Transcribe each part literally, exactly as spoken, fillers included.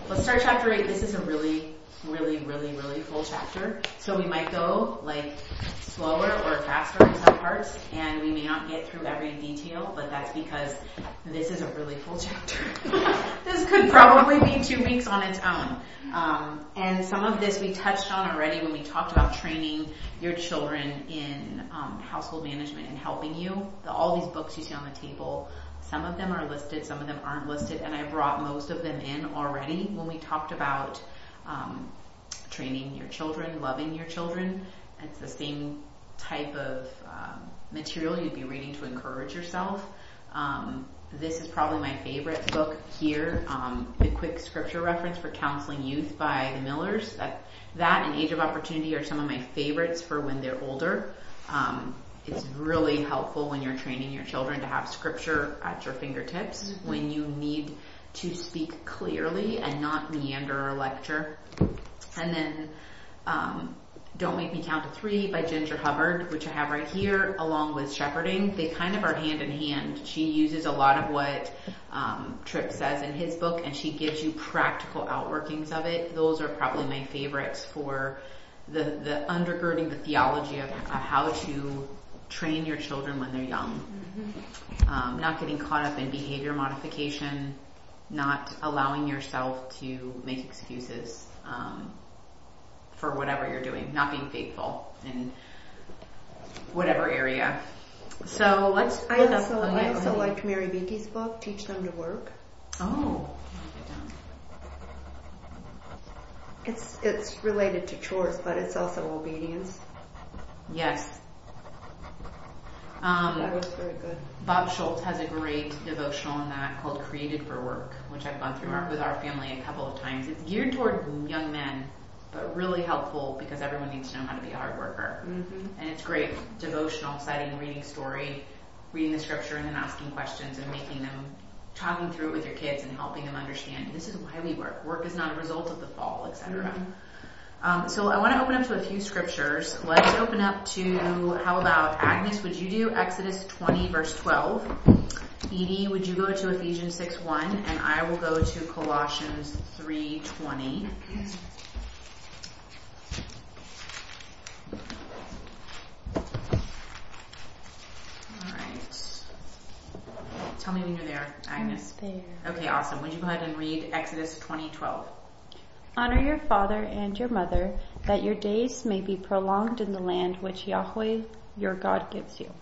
let's start chapter eight. This is a really, really, really, really full chapter. So we might go like slower or faster in some parts, and we may not get through every detail, but that's because this is a really full chapter. This could probably be two weeks on its own. Um, and some of this we touched on already when we talked about training your children in um, household management and helping you. The, all these books you see on the table, some of them are listed, some of them aren't listed, and I brought most of them in already when we talked about um, training your children, loving your children. It's the same type of um, material you'd be reading to encourage yourself. Um, this is probably my favorite book here, um, the quick scripture reference for counseling youth by the Millers. That, that and Age of Opportunity are some of my favorites for when they're older. Um, it's really helpful when you're training your children to have scripture at your fingertips mm-hmm. when you need to speak clearly and not meander or lecture. And then um, Don't Make Me Count to Three by Ginger Hubbard, which I have right here, along with Shepherding. They kind of are hand in hand. She uses a lot of what um, Tripp says in his book, and she gives you practical outworkings of it. Those are probably my favorites for the, the undergirding the theology of uh, how to train your children when they're young. Mm-hmm. Um, not getting caught up in behavior modification, not allowing yourself to make excuses um, for whatever you're doing, not being faithful in whatever area. So let's. I also, up, oh, yeah, I also liked Mary Beattie's book, Teach Them to Work. Oh. It's it's related to chores, but it's also obedience. Yes. Um, that was very good. Bob Schultz has a great devotional in that called Created for Work, which I've gone through mm-hmm. our, with our family a couple of times. It's geared toward young men, but really helpful because everyone needs to know how to be a hard worker. Mm-hmm. And it's great devotional setting, reading story, reading the scripture, and then asking questions and making them, talking through it with your kids and helping them understand this is why we work. Work is not a result of the fall, et cetera. Mm-hmm. Um, so I want to open up to a few scriptures. Let's open up to, how about Agnes, would you do Exodus twenty verse twelve? Edie, would you go to Ephesians six one? And I will go to Colossians three twenty. All right. Tell me when you're there, Agnes. I'm there. Okay, awesome. Would you go ahead and read Exodus twenty twelve? Honor your father and your mother, that your days may be prolonged in the land which Yahweh your God gives you.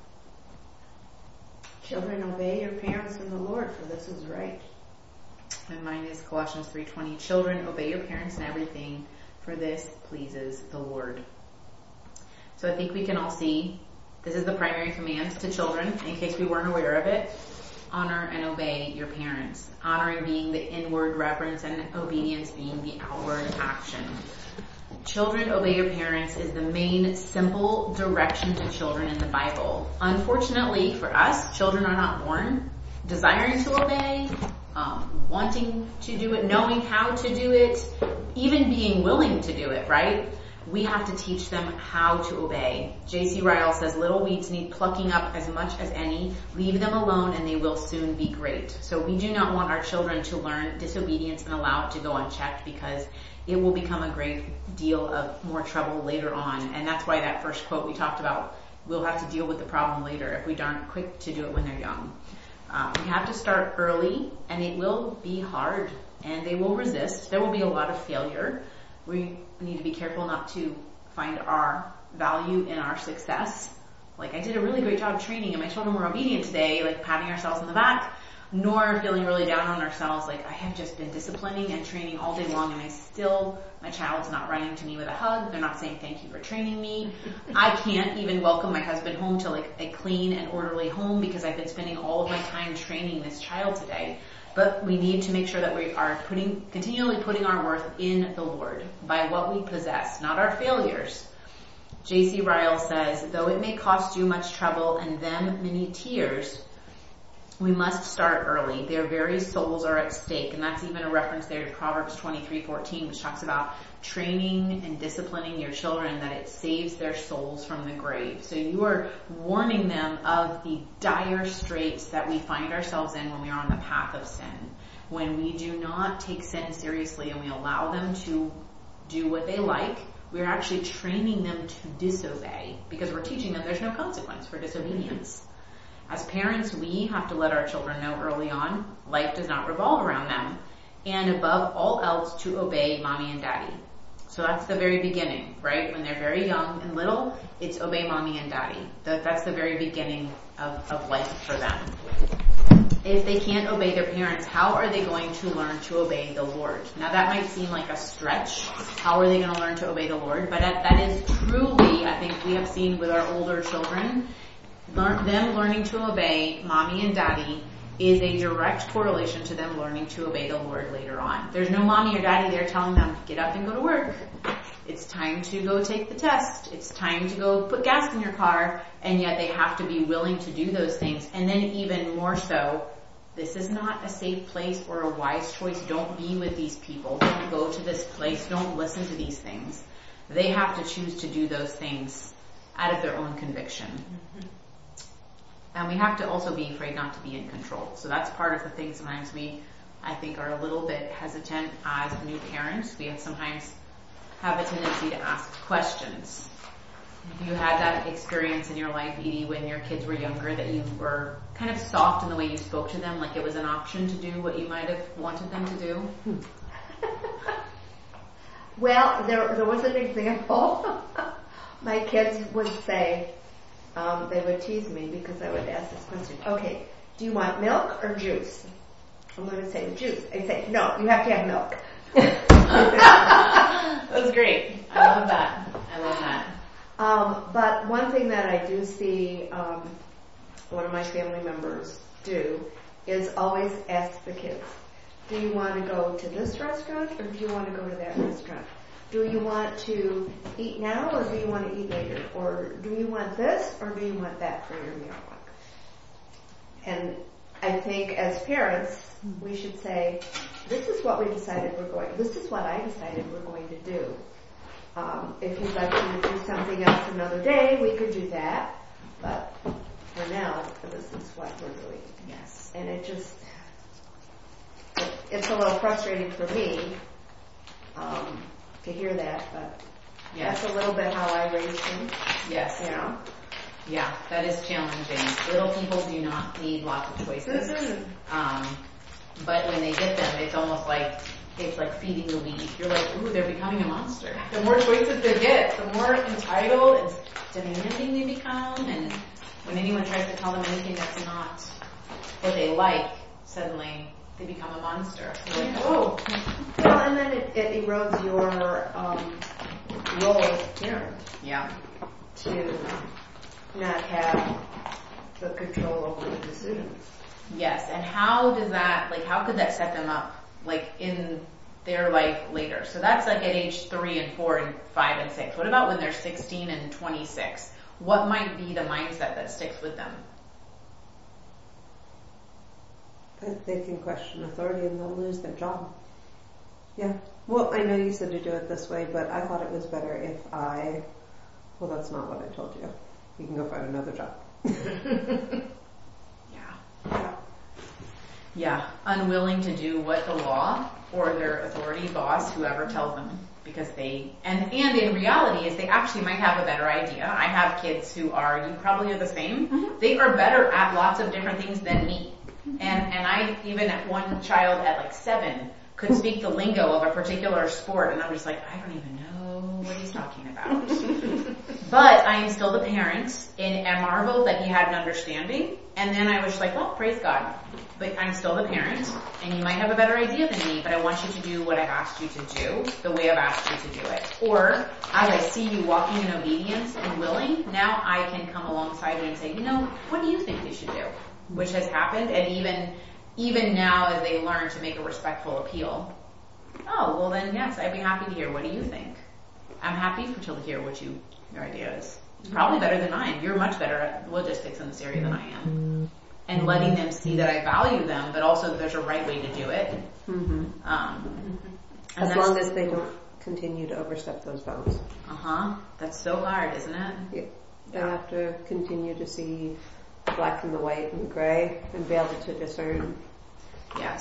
Children, obey your parents in the Lord, for this is right. And mine is Colossians three twenty. Children, obey your parents in everything, for this pleases the Lord. So I think we can all see this is the primary command to children, in case we weren't aware of it. Honor and obey your parents. Honoring being the inward reverence and obedience being the outward action. Children, obey your parents is the main simple direction to children in the Bible. Unfortunately for us, children are not born desiring to obey, um, wanting to do it, knowing how to do it, even being willing to do it, right? We have to teach them how to obey. J C Ryle says, little weeds need plucking up as much as any. Leave them alone and they will soon be great. So we do not want our children to learn disobedience and allow it to go unchecked, because it will become a great deal of more trouble later on. And that's why that first quote we talked about, we'll have to deal with the problem later if we aren't quick to do it when they're young. Um, we have to start early, and it will be hard, and they will resist. There will be a lot of failure. We need to be careful not to find our value in our success. Like, I did a really great job training and my children were obedient today, like patting ourselves on the back, nor feeling really down on ourselves like I have just been disciplining and training all day long and I still, my child's not running to me with a hug. They're not saying thank you for training me. I can't even welcome my husband home to like a clean and orderly home because I've been spending all of my time training this child today. But we need to make sure that we are putting, continually putting our worth in the Lord by what we possess, not our failures. J C Ryle says, though it may cost you much trouble and them many tears, we must start early. Their very souls are at stake. And that's even a reference there to Proverbs twenty-three fourteen, which talks about training and disciplining your children, that it saves their souls from the grave. So you are warning them of the dire straits that we find ourselves in when we are on the path of sin. when we do not take sin seriously and we allow them to do what they like, we're actually training them to disobey because we're teaching them there's no consequence for disobedience. As parents, we have to let our children know early on life does not revolve around them, and above all else to obey mommy and daddy. So that's the very beginning, right? When they're very young and little, it's obey mommy and daddy. That, that's the very beginning of, of life for them. If they can't obey their parents, how are they going to learn to obey the Lord? Now that might seem like a stretch. How are they going to learn to obey the Lord? But that, that is truly, I think we have seen with our older children, learn, them learning to obey mommy and daddy is a direct correlation to them learning to obey the Lord later on. There's no mommy or daddy there telling them, get up and go to work. It's time to go take the test. It's time to go put gas in your car. And yet they have to be willing to do those things. And then even more so, this is not a safe place or a wise choice. Don't be with these people. Don't go to this place. Don't listen to these things. They have to choose to do those things out of their own conviction. Mm-hmm. And we have to also be afraid not to be in control. So that's part of the thing sometimes we, I think, are a little bit hesitant as new parents. We have sometimes have a tendency to ask questions. Have you had that experience in your life, Edie, when your kids were younger, that you were kind of soft in the way you spoke to them, like it was an option to do what you might have wanted them to do? Well, there, there was an example. My kids would say, um, they would tease me because I would ask this question, okay, do you want milk or juice? I'm going to say juice. I say, no, you have to have milk. That was great. I love that. I love that. Um, but one thing that I do see um, one of my family members do is always ask the kids, do you want to go to this restaurant or do you want to go to that restaurant? Do you want to eat now or do you want to eat later? Or do you want this or do you want that for your meal? And I think as parents, we should say, this is what we decided we're going, this is what I decided we're going to do. Um, if you'd like to do something else another day, we could do that. But for now, this is what we're doing. Yes. And it just, it, it's a little frustrating for me um, to hear that, but yes. That's a little bit how I raised him. Yes. You know? Yeah, that is challenging. Little people do not need lots of choices. Mm-hmm. Um, but when they get them, it's almost like it's like feeding the weed. You're like, ooh, they're becoming a monster. The more choices they get, the more entitled and demanding they become. And when anyone tries to tell them anything that's not what they like, suddenly they become a monster. You're like, oh. Well, and then it, it erodes your um, role as a parent. Yeah. To not have the control over the decisions. Yes, and how does that, like, how could that set them up, like, in their life later? So that's like at age three and four and five and six. What about when they're sixteen and twenty-six? What might be the mindset that sticks with them? That they can question authority and they'll lose their job. Yeah. Well, I know you said to do it this way, but I thought it was better if I, well, that's not what I told you. You can go find another job. Yeah. Yeah. Unwilling to do what the law or their authority boss, whoever tells them, because they, and, and in reality is they actually might have a better idea. I have kids who are, you probably are the same. Mm-hmm. They are better at lots of different things than me. Mm-hmm. And, and I, even at one child at like seven, could speak the lingo of a particular sport, and I'm just like, I don't even know what he's talking about. But I am still the parent, and I marveled that he had an understanding, and then I was just like, well, praise God. But I'm still the parent, and you might have a better idea than me, but I want you to do what I've asked you to do, the way I've asked you to do it. Or, as I see you walking in obedience and willing, now I can come alongside you and say, you know, what do you think we should do? Which has happened, and even even now as they learn to make a respectful appeal. Oh, well then, yes, I'd be happy to hear. What do you think? I'm happy for to hear what you your idea is. It's probably better than mine. You're much better at logistics in this area than I am. And letting them see that I value them, but also that there's a right way to do it. Mm-hmm. Um, as long as they don't continue to overstep those bounds. Uh-huh. That's so hard, isn't it? Yeah. They yeah. have to continue to see the black and the white and the gray and be able to discern. Yes.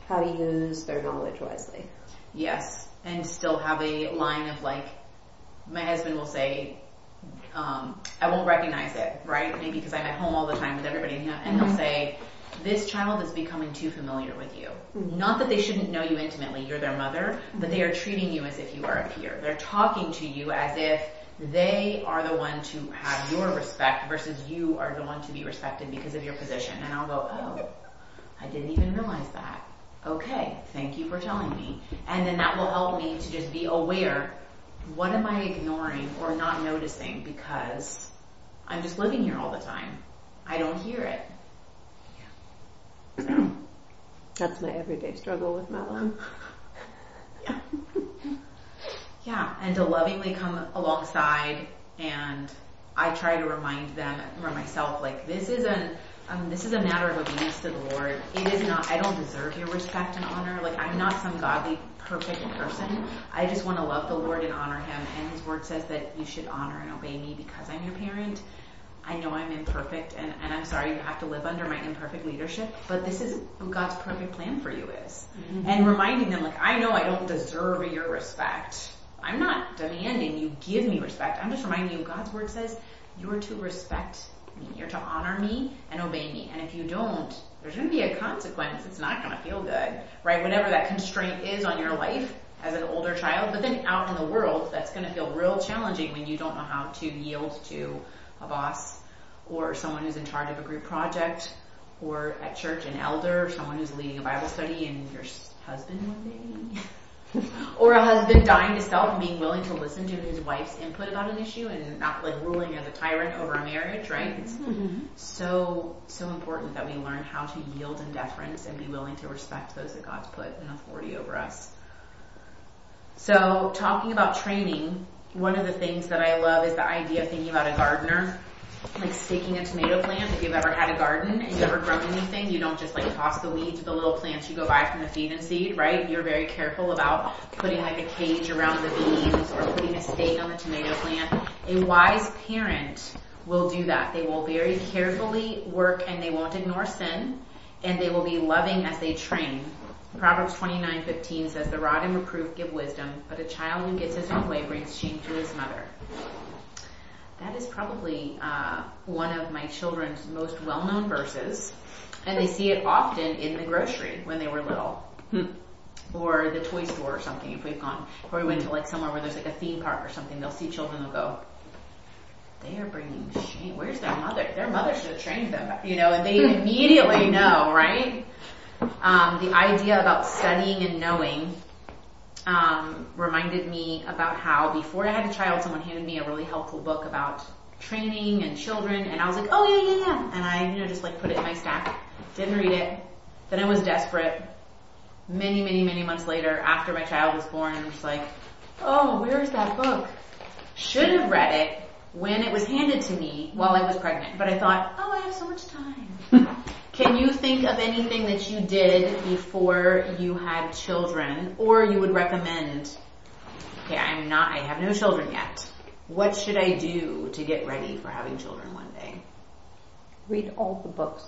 how to use their knowledge wisely. Yes, and still have a line of like, my husband will say, um, I won't recognize it, right? Maybe because I'm at home all the time with everybody, and mm-hmm. he'll say, this child is becoming too familiar with you. Mm-hmm. Not that they shouldn't know you intimately, you're their mother, mm-hmm. but they are treating you as if you are a peer. They're talking to you as if they are the one to have your respect versus you are the one to be respected because of your position. And I'll go, oh, I didn't even realize that. Okay, thank you for telling me. And then that will help me to just be aware, what am I ignoring or not noticing because I'm just living here all the time. I don't hear it. So. That's my everyday struggle with Madeline. Yeah. Yeah, and to lovingly come alongside, and I try to remind them, or myself, like this is an um, this is a matter of obedience to the Lord. It is not. I don't deserve your respect and honor. Like I'm not some godly, perfect person. I just want to love the Lord and honor Him. And His Word says that you should honor and obey me because I'm your parent. I know I'm imperfect, and, and I'm sorry you have to live under my imperfect leadership, but this is what God's perfect plan for you is. Mm-hmm. And reminding them, like, I know I don't deserve your respect. I'm not demanding you give me respect. I'm just reminding you, God's Word says you're to respect me. You're to honor me and obey me. And if you don't, there's going to be a consequence. It's not going to feel good, right? Whatever that constraint is on your life as an older child, but then out in the world, that's going to feel real challenging when you don't know how to yield to a boss or someone who's in charge of a group project or at church an elder or someone who's leading a Bible study and your husband one day or a husband dying to self and being willing to listen to his wife's input about an issue and not like ruling as a tyrant over a marriage, right? It's mm-hmm. so so important that we learn how to yield in deference and be willing to respect those that God's put in authority over us. So talking about training, one of the things that I love is the idea of thinking about a gardener, like staking a tomato plant. If you've ever had a garden and you've ever grown anything, you don't just like toss the weeds or the little plants you go buy from the feed and seed, right? You're very careful about putting like a cage around the beans or putting a stake on the tomato plant. A wise parent will do that. They will very carefully work and they won't ignore sin and they will be loving as they train. Proverbs twenty-nine fifteen says, the rod and reproof give wisdom, but a child who gets his own way brings shame to his mother. That is probably uh, one of my children's most well-known verses, and they see it often in the grocery when they were little, hmm. or the toy store or something. If we've gone, or we went to like somewhere where there's like a theme park or something, they'll see children. They'll go, "They are bringing shame. Where's their mother? Their mother should have trained them, you know." And they immediately know, right? Um, the idea about studying and knowing. Um, reminded me about how before I had a child, someone handed me a really helpful book about training and children, and I was like, oh yeah, yeah, yeah, and I, you know, just like put it in my stack. Didn't read it. Then I was desperate. Many, many, many months later, after my child was born, I'm just like, oh, where's that book? Should have read it when it was handed to me while I was pregnant, but I thought, oh, I have so much time. Can you think of anything that you did before you had children, or you would recommend, okay, I'm not, I have no children yet. What should I do to get ready for having children one day? Read all the books.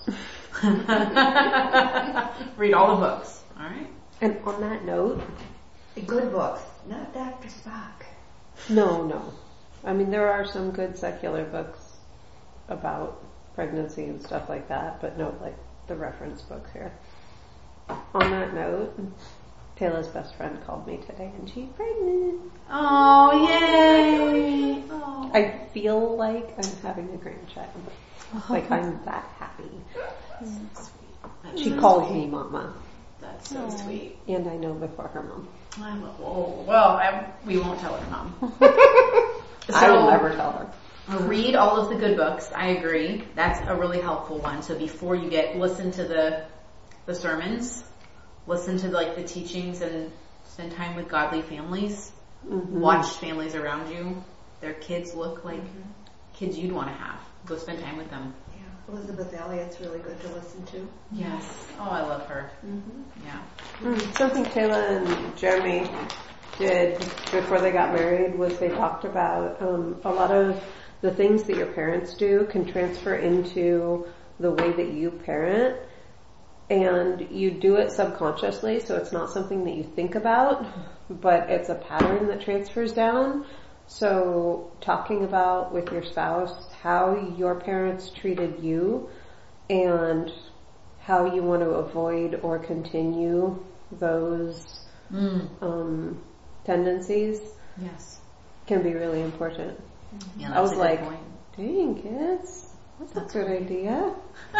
Read all the books, alright? And on that note, good books, not Doctor Spock. No, no. I mean, there are some good secular books about pregnancy and stuff like that, but no, like the reference books here. On that note, Taylor's best friend called me today and she's pregnant. Oh, yay! Oh. I feel like I'm having a grandchild. Like I'm that happy. That's so sweet. That's she so calls sweet. me Mama. That's so oh. sweet. And I know before her mom. I love, oh, well, I, we won't tell her mom. So, I will never tell her. Read all of the good books. I agree. That's a really helpful one. So before you get, listen to the the sermons, listen to like the teachings, and spend time with godly families. Mm-hmm. Watch families around you. Their kids look like mm-hmm. kids you'd want to have. Go spend time with them. Yeah, Elizabeth Elliott's really good to listen to. Yes. Oh, I love her. Mm-hmm. Yeah. Mm-hmm. Something Kayla and Jeremy did before they got married was they talked about um, a lot of the things that your parents do can transfer into the way that you parent. and you do it subconsciously, so it's not something that you think about, but it's a pattern that transfers down. So talking about with your spouse how your parents treated you and how you want to avoid or continue those Mm. um, tendencies Yes. can be really important. Yeah, I was that's a good like, point. dang kids, that's, That's a good idea.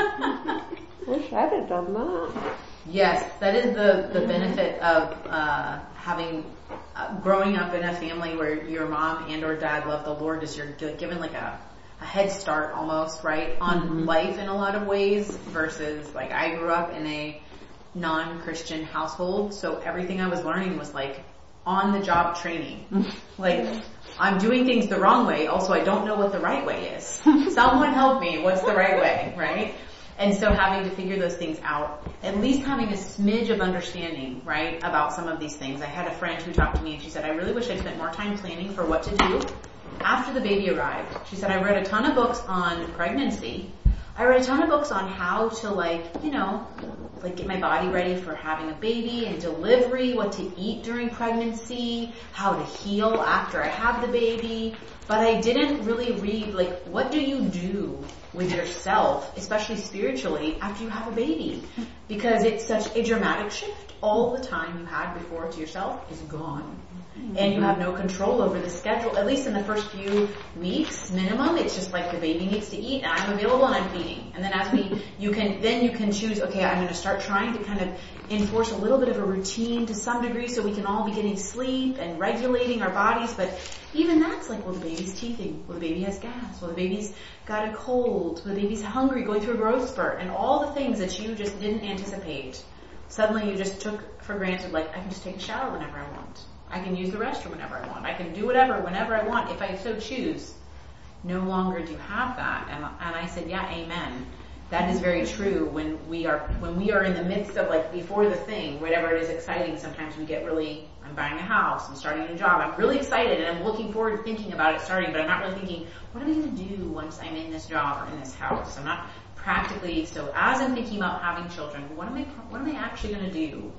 Wish I'd have done that. Yes, that is the, the benefit of uh, having uh, growing up in a family where your mom and or dad love the Lord, is you're given like a, a head start almost, right, on Mm-hmm. life in a lot of ways versus like I grew up in a non-Christian household, so everything I was learning was like on the job training. Like I'm doing things the wrong way, also I don't know what the right way is. Someone help me, what's the right way, right? And so having to figure those things out, at least having a smidge of understanding, right, about some of these things. I had a friend who talked to me and she said, I really wish I spent more time planning for what to do after the baby arrived. She said, I read a ton of books on pregnancy. I read a ton of books on how to like, you know, like get my body ready for having a baby and delivery, what to eat during pregnancy, how to heal after I have the baby. But I didn't really read like, what do you do with yourself, especially spiritually, after you have a baby? Because it's such a dramatic shift. All the time you had before to yourself is gone. And you have no control over the schedule, at least in the first few weeks minimum. It's just like the baby needs to eat and I'm available and I'm feeding. And then as we, you can, then you can choose, okay, I'm going to start trying to kind of enforce a little bit of a routine to some degree so we can all be getting sleep and regulating our bodies. But even that's like, well, the baby's teething. Well, the baby has gas. Well, the baby's got a cold. Well, the baby's hungry, going through a growth spurt. And all the things that you just didn't anticipate, suddenly you just took for granted, like, I can just take a shower whenever I want. I can use the restroom whenever I want. I can do whatever whenever I want if I so choose. No longer do you have that. And, and I said, yeah, amen. That is very true. When we are when we are in the midst of like before the thing, whatever it is exciting, sometimes we get really, I'm buying a house, I'm starting a new job, I'm really excited and I'm looking forward to thinking about it starting, but I'm not really thinking, what am I going to do once I'm in this job or in this house? I'm not practically, so as I'm thinking about having children, what am I, what am I actually going to do?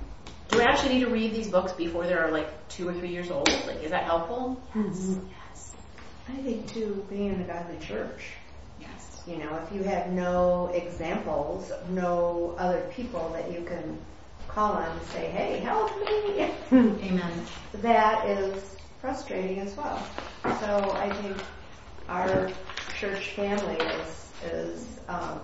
Do I actually need to read these books before they're like two or three years old? Like, is that helpful? Yes. Yes. I think too, being in a godly church, Yes. you know, if you have no examples, no other people that you can call on and say, hey, help me, Amen. that is frustrating as well. So I think our church family is, is um,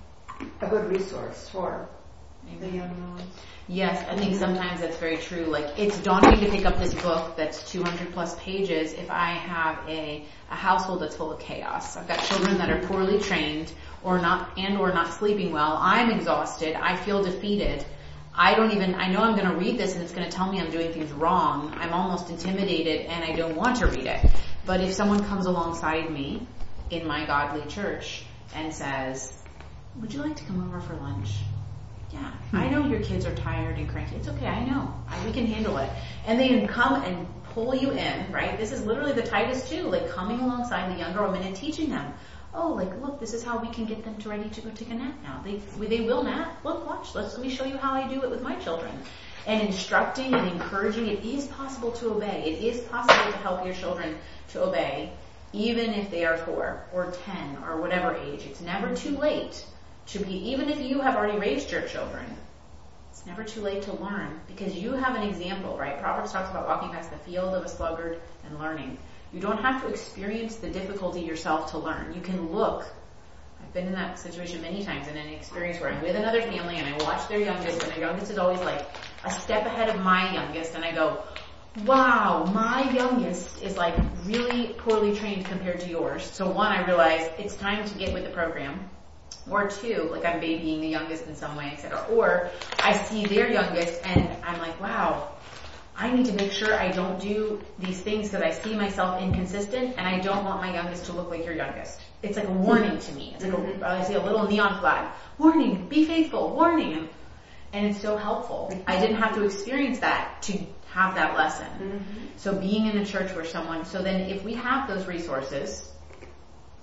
a good resource for the young ones. Yes, I think sometimes that's very true. Like, it's daunting to pick up this book that's two hundred plus pages if I have a, a household that's full of chaos. I've got children that are poorly trained or not, and or not sleeping well. I'm exhausted. I feel defeated. I don't even, I know I'm going to read this and it's going to tell me I'm doing things wrong. I'm almost intimidated and I don't want to read it. But if someone comes alongside me in my godly church and says, would you like to come over for lunch? Yeah, I know your kids are tired and cranky. It's okay, I know. I, we can handle it. And they come and pull you in, right? This is literally the Titus two, like coming alongside the younger women and teaching them. Oh, like, look, this is how we can get them to ready to go take a nap now. They they will nap. Look, watch. Let's, let me show you how I do it with my children. And instructing and encouraging, it is possible to obey. It is possible to help your children to obey, even if they are four or ten or whatever age. It's never too late. To be, even if you have already raised your children, it's never too late to learn because you have an example, right? Proverbs talks about walking past the field of a sluggard and learning. You don't have to experience the difficulty yourself to learn. You can look. I've been in that situation many times in an experience where I'm with another family and I watch their youngest and their youngest is always like a step ahead of my youngest and I go, wow, my youngest is like really poorly trained compared to yours. So one, I realize it's time to get with the program. Or two, like I'm babying the youngest in some way, et cetera. Or I see their youngest and I'm like, wow, I need to make sure I don't do these things because I see myself inconsistent and I don't want my youngest to look like your youngest. It's like a warning to me. It's like a, I see a little neon flag. Warning, be faithful, warning. And it's so helpful. I didn't have to experience that to have that lesson. Mm-hmm. So being in a church where someone, so then if we have those resources,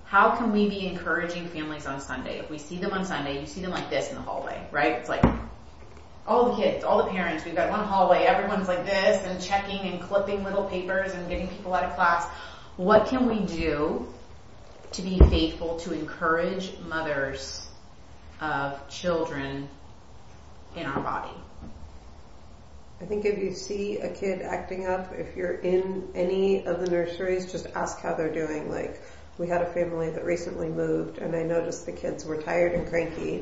how can we be encouraging families on Sunday? If we see them on Sunday, you see them like this in the hallway, right? It's like all the kids, all the parents, we've got one hallway, everyone's like this and checking and clipping little papers and getting people out of class. What can we do to be faithful to encourage mothers of children in our body? I think if you see a kid acting up, if you're in any of the nurseries, just ask how they're doing. Like, we had a family that recently moved, and I noticed the kids were tired and cranky.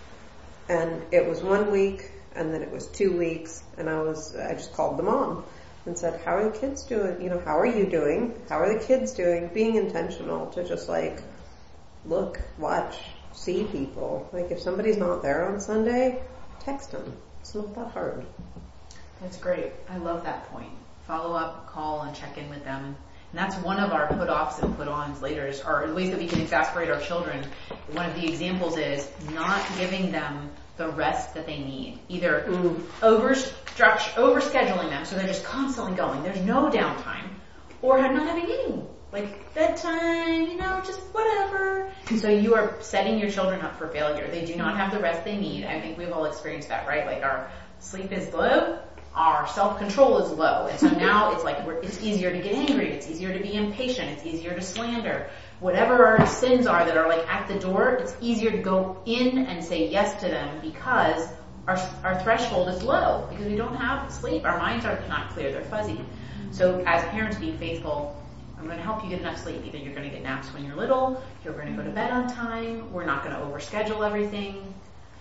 And it was one week, and then it was two weeks, and I was, I just called the mom and said, how are the kids doing? You know, how are you doing? How are the kids doing? Being intentional to just like, look, watch, see people. Like, if somebody's not there on Sunday, text them. It's not that hard. That's great. I love that point. Follow up, call, and check in with them. And that's one of our put-offs and put-ons later, are ways that we can exasperate our children. One of the examples is not giving them the rest that they need. Either mm. over overscheduling them so they're just constantly going. There's no downtime. Or not having any. Like bedtime, you know, just whatever. And so you are setting your children up for failure. They do not have the rest they need. I think we've all experienced that, right? Like our sleep is low. Our self-control is low. And so now it's like, we're, it's easier to get angry. It's easier to be impatient. It's easier to slander. Whatever our sins are that are like at the door, it's easier to go in and say yes to them because our, our threshold is low because we don't have sleep. Our minds are not clear. They're fuzzy. So as parents, be faithful. I'm going to help you get enough sleep. Either you're going to get naps when you're little, you're going to go to bed on time, we're not going to overschedule everything.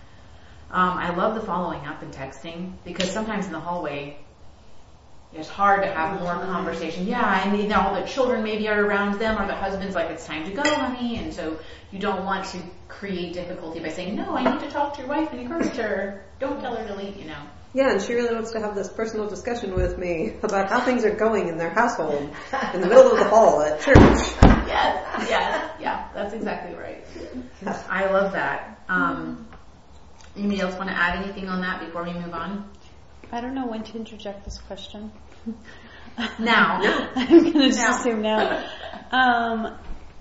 Um, I love the following up and texting because sometimes in the hallway, it's hard to have more conversation. Yeah, and you know, the children maybe are around them or the husband's like, it's time to go, honey. And so you don't want to create difficulty by saying, no, I need to talk to your wife and encourage her. Don't tell her to leave, you know. Yeah, and she really wants to have this personal discussion with me about how things are going in their household in the middle of the hall at church. Yes, yes, yeah, that's exactly right. I love that. Um, anybody else want to add anything on that before we move on? I don't know when to interject this question. Now. I'm going to just now. assume now. Um,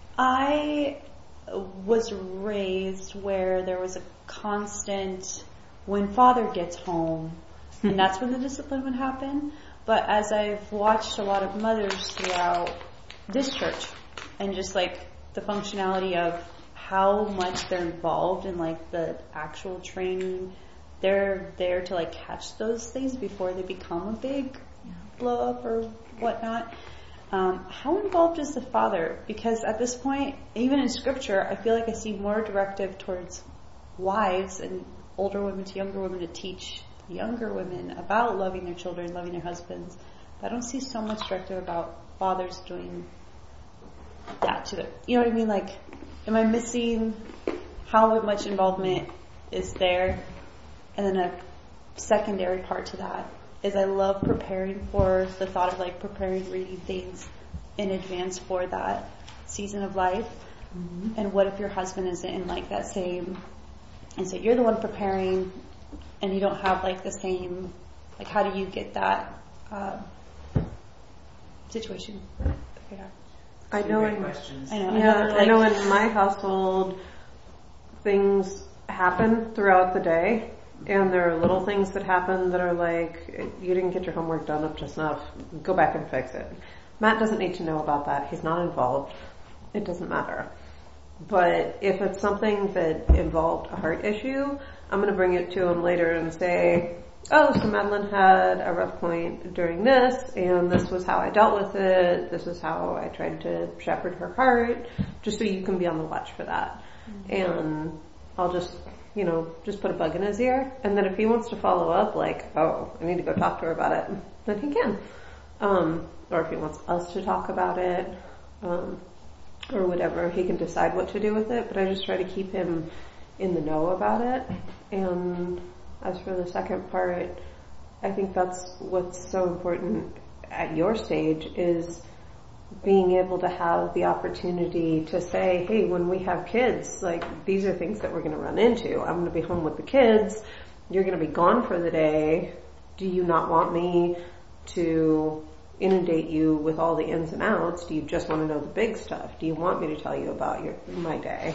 I was raised where there was a constant, when father gets home, and that's when the discipline would happen. But as I've watched a lot of mothers throughout this church, and just like the functionality of how much they're involved in like the actual training, they're there to like catch those things before they become a big blow up or whatnot. Um, how involved is the father? Because at this point, even in scripture, I feel like I see more directive towards wives and older women to younger women to teach younger women about loving their children, loving their husbands. But I don't see so much directive about fathers doing that to them. You know what I mean? Like, am I missing how much involvement is there? And then a secondary part to that is I love preparing for the thought of like preparing reading things in advance for that season of life. Mm-hmm. And what if your husband isn't in like that same, and so you're the one preparing and you don't have like the same, like how do you get that uh, situation figured out? I know in, questions. I know, yeah, I know, like, I know in my household things happen throughout the day. And there are little things that happen that are like, you didn't get your homework done up to snuff, go back and fix it. Matt doesn't need to know about that. He's not involved. It doesn't matter. But if it's something that involved a heart issue, I'm going to bring it to him later and say, oh, so Madeline had a rough point during this, and this was how I dealt with it. This is how I tried to shepherd her heart, just so you can be on the watch for that. Mm-hmm. And I'll just... you know, just put a bug in his ear. And then if he wants to follow up, like, oh, I need to go talk to her about it, then he can. Um, or if he wants us to talk about it, um, or whatever, he can decide what to do with it. But I just try to keep him in the know about it. And as for the second part, I think that's what's so important at your stage is being able to have the opportunity to say, hey, when we have kids, like, these are things that we're going to run into. I'm going to be home with the kids. You're going to be gone for the day. Do you not want me to, inundate you with all the ins and outs? Do you just want to know the big stuff? Do you want me to tell you about your my day?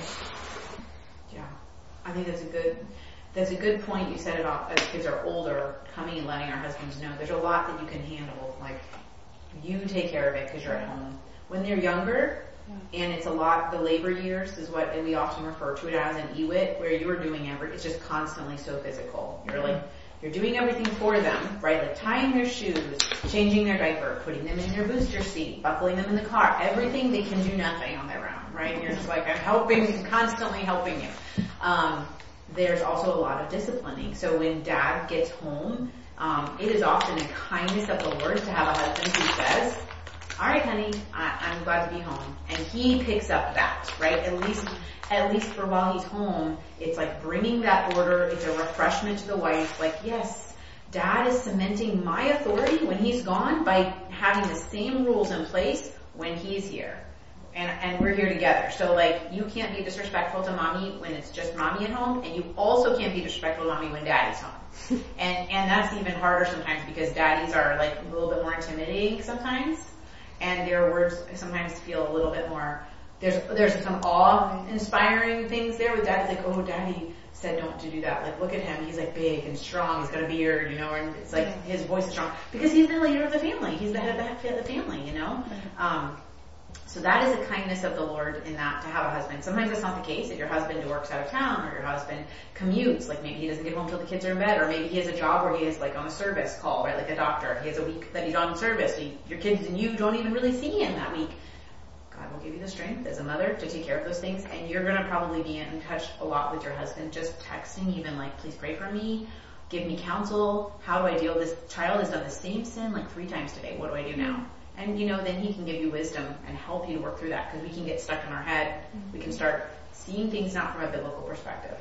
Yeah, I think that's a good that's a good point you said about as kids are older, coming and letting our husbands know. There's a lot that you can handle. Like, you take care of it because you're at home. When they're younger, and it's a lot, the labor years is what, and we often refer to it as an E W I T, where you are doing every, it's just constantly so physical. You're like, you're doing everything for them, right? Like tying their shoes, changing their diaper, putting them in their booster seat, buckling them in the car, everything. They can do nothing on their own, right? And you're just like, I'm helping, constantly helping you. Um, there's also a lot of disciplining. So when dad gets home, um, it is often a kindness of the Lord to have a husband who says, all right, honey, I, I'm glad to be home. And he picks up that, right? At least, at least for while he's home, it's like bringing that order. It's a refreshment to the wife. Like, yes, dad is cementing my authority when he's gone by having the same rules in place when he's here. And, and we're here together. So like, you can't be disrespectful to mommy when it's just mommy at home, and you also can't be disrespectful to mommy when daddy's home. and, and that's even harder sometimes because daddies are like a little bit more intimidating sometimes. And their words sometimes feel a little bit more, there's there's some awe-inspiring things there with dad. It's like, oh, daddy said don't to do that. Like, look at him. He's like big and strong. He's got a beard, you know, and it's like his voice is strong. Because he's the leader of the family. He's the head of the family, you know. Um, so that is a kindness of the Lord in that, to have a husband. Sometimes it's not the case. If your husband works out of town, or your husband commutes, like maybe he doesn't get home till the kids are in bed, or maybe he has a job where he is like on a service call, right, like a doctor. He has a week that he's on service, so you, your kids and you don't even really see him that week. God will give you the strength as a mother to take care of those things, and you're going to probably be in touch a lot with your husband, just texting, even like, please pray for me, give me counsel, how do I deal with this child has done the same sin like three times today, what do I do now? And, you know, then he can give you wisdom and help you to work through that, because we can get stuck in our head. We can start seeing things not from a biblical perspective.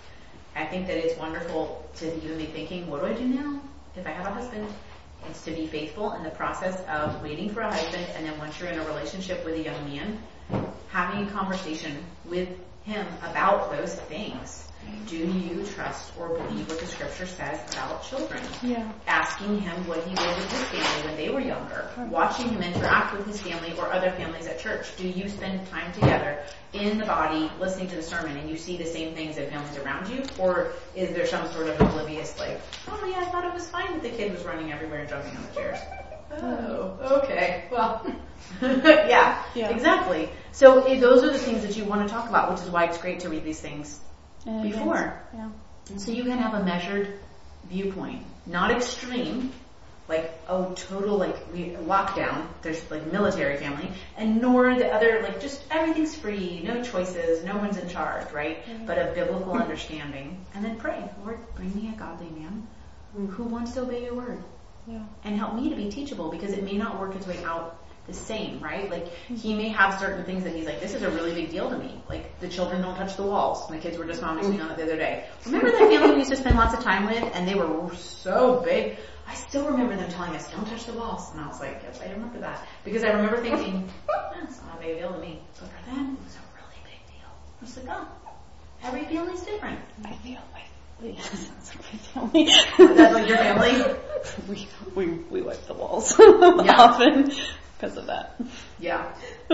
I think that it's wonderful to even be thinking, what do I do now if I have a husband? It's to be faithful in the process of waiting for a husband, and then once you're in a relationship with a young man, having a conversation with him about those things. Do you trust or believe what the scripture says about children? Yeah. Asking him what he did with his family when they were younger. Watching him interact with his family or other families at church. Do you spend time together in the body listening to the sermon and you see the same things in families around you? Or is there some sort of oblivious like, oh yeah, I thought it was fine that the kid was running everywhere and jumping on the chairs. Oh, okay. Well, yeah, yeah, exactly. So eh, those are the things that you want to talk about, which is why it's great to read these things and before. Yeah. And so you can have a measured viewpoint, not extreme, like, oh, total, like, we, lockdown, there's, like, military family, and nor the other, like, just everything's free, no choices, no one's in charge, right? Mm-hmm. But a biblical understanding. And then pray, Lord, bring me a godly man who wants to obey your word. Yeah. And help me to be teachable, because it may not work its way out the same, right? Like, he may have certain things that he's like, this is a really big deal to me. Like, the children don't touch the walls. My kids were just commenting on it the other day. Remember that family we used to spend lots of time with, and they were so big? I still remember them telling us, don't touch the walls. And I was like, yes, I remember that. Because I remember thinking, that's not a big deal to me. But for them, it was a really big deal. I was like, oh, every family's different. I feel like it sounds like my family. That's like your family? We, we, we wipe the walls often. Because of that. Yeah.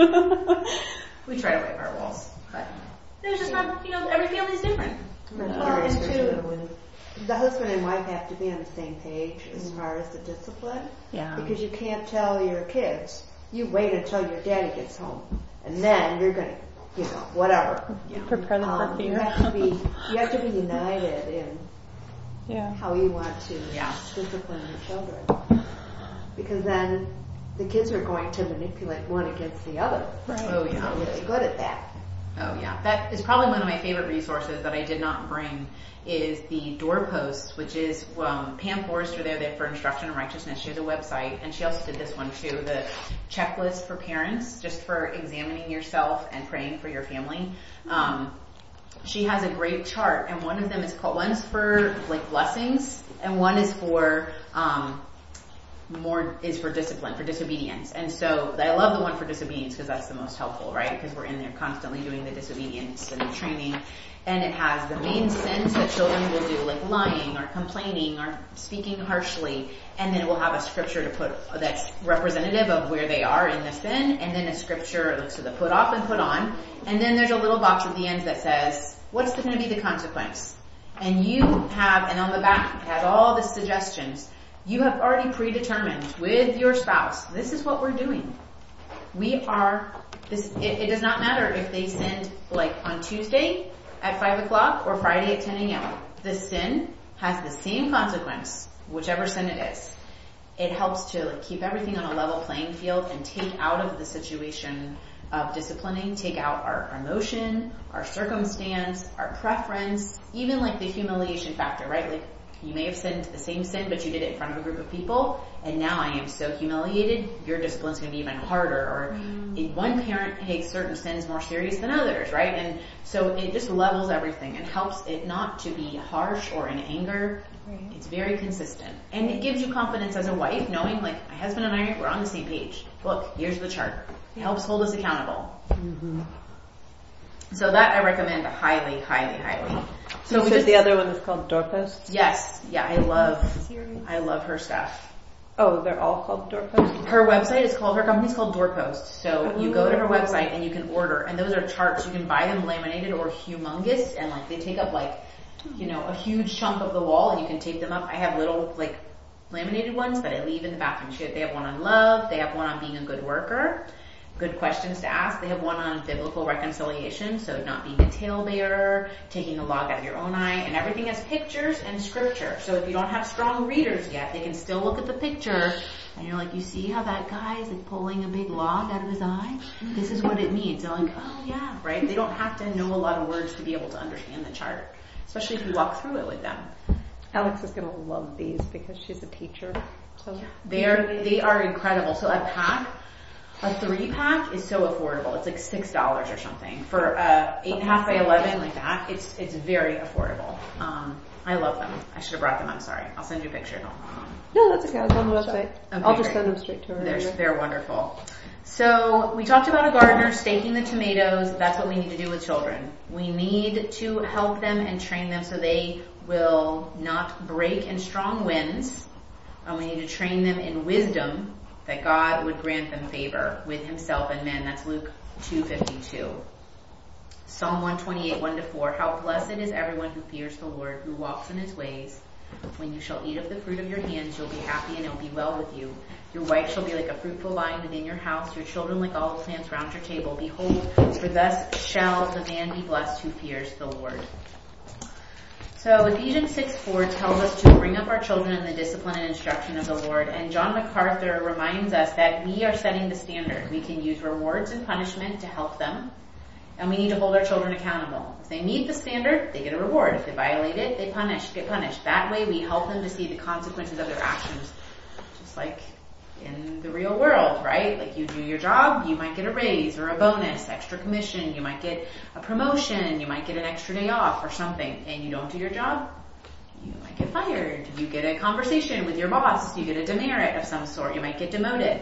We try to wipe our walls. But there's just not, you know, every family's different. Well, and two, the husband and wife have to be on the same page as far as the discipline. Yeah. Because you can't tell your kids, you wait until your daddy gets home, and then you're going to, you know, whatever. Yeah. Prepare them um, for fear. You have to be, you have to be united in yeah. how you want to yeah. discipline your children. Because then the kids are going to manipulate one against the other. Right. Oh yeah. They're really good at that. Oh yeah. That is probably one of my favorite resources that I did not bring is the Doorpost, which is um, Pam Forrester there, there for Instruction in Righteousness. She has a website, and she also did this one too, the checklist for parents, just for examining yourself and praying for your family. Um, she has a great chart, and one of them is called, one's for like blessings, and one is for um, more is for discipline, for disobedience. And so I love the one for disobedience because that's the most helpful, right? Because we're in there constantly doing the disobedience and the training. And it has the main sins that children will do, like lying or complaining or speaking harshly. And then it will have a scripture to put that's representative of where they are in the sin. And then a scripture, like, so the put off and put on. And then there's a little box at the end that says, what's going to be the consequence? And you have, and on the back, it has all the suggestions. You have already predetermined with your spouse, this is what we're doing. We are, this. It, it does not matter if they sinned like on Tuesday at five o'clock or Friday at ten a.m. The sin has the same consequence, whichever sin it is. It helps to like keep everything on a level playing field and take out of the situation of disciplining, take out our emotion, our circumstance, our preference, even like the humiliation factor, right? Like, you may have sinned the same sin, but you did it in front of a group of people, and now I am so humiliated, your discipline's going to be even harder. Or mm. one parent takes certain sins more serious than others, right? And so it just levels everything and helps it not to be harsh or in anger. Right. It's very consistent. And it gives you confidence as a wife, knowing, like, my husband and I, we're on the same page. Look, here's the chart. It helps hold us accountable. Mm-hmm. So that I recommend highly, highly, highly. So you said just, the other one is called Doorposts? Yes. Yeah, I love, I love her stuff. Oh, they're all called Doorposts? Her website is called, her company's called Doorposts. So oh. you go to her website and you can order, and those are charts. You can buy them laminated or humongous, and like they take up like, you know, a huge chunk of the wall, and you can take them up. I have little like laminated ones that I leave in the bathroom. They have one on love. They have one on being a good worker. Good questions to ask. They have one on biblical reconciliation, so not being a talebearer, taking the log out of your own eye, and everything has pictures and scripture. So if you don't have strong readers yet, they can still look at the picture, and you're like, you see how that guy is like pulling a big log out of his eye? This is what it means. They're like, oh yeah, right? They don't have to know a lot of words to be able to understand the chart, especially if you walk through it with them. Alex is going to love these because she's a teacher. So they are they are incredible. So a pack. A three pack is so affordable. It's like six dollars or something for a eight and a half by eleven like that. It's it's very affordable. Um, I love them. I should have brought them. I'm sorry. I'll send you a picture. No, that's okay. It's on the website. Okay, I'll just great. send them straight to her. They're they're wonderful. So we talked about a gardener staking the tomatoes. That's what we need to do with children. We need to help them and train them so they will not break in strong winds. And we need to train them in wisdom, that God would grant them favor with himself and men. That's Luke two fifty-two. Psalm one twenty-eight, one to four. How blessed is everyone who fears the Lord, who walks in his ways. When you shall eat of the fruit of your hands, you'll be happy and it'll be well with you. Your wife shall be like a fruitful vine within your house, your children like olive plants round your table. Behold, for thus shall the man be blessed who fears the Lord. So Ephesians six four tells us to bring up our children in the discipline and instruction of the Lord. And John MacArthur reminds us that we are setting the standard. We can use rewards and punishment to help them. And we need to hold our children accountable. If they meet the standard, they get a reward. If they violate it, they punish, get punished. That way we help them to see the consequences of their actions. Just like in the real world, right? Like you do your job, you might get a raise or a bonus, extra commission, you might get a promotion, you might get an extra day off or something, and you don't do your job, you might get fired. You get a conversation with your boss, you get a demerit of some sort, you might get demoted.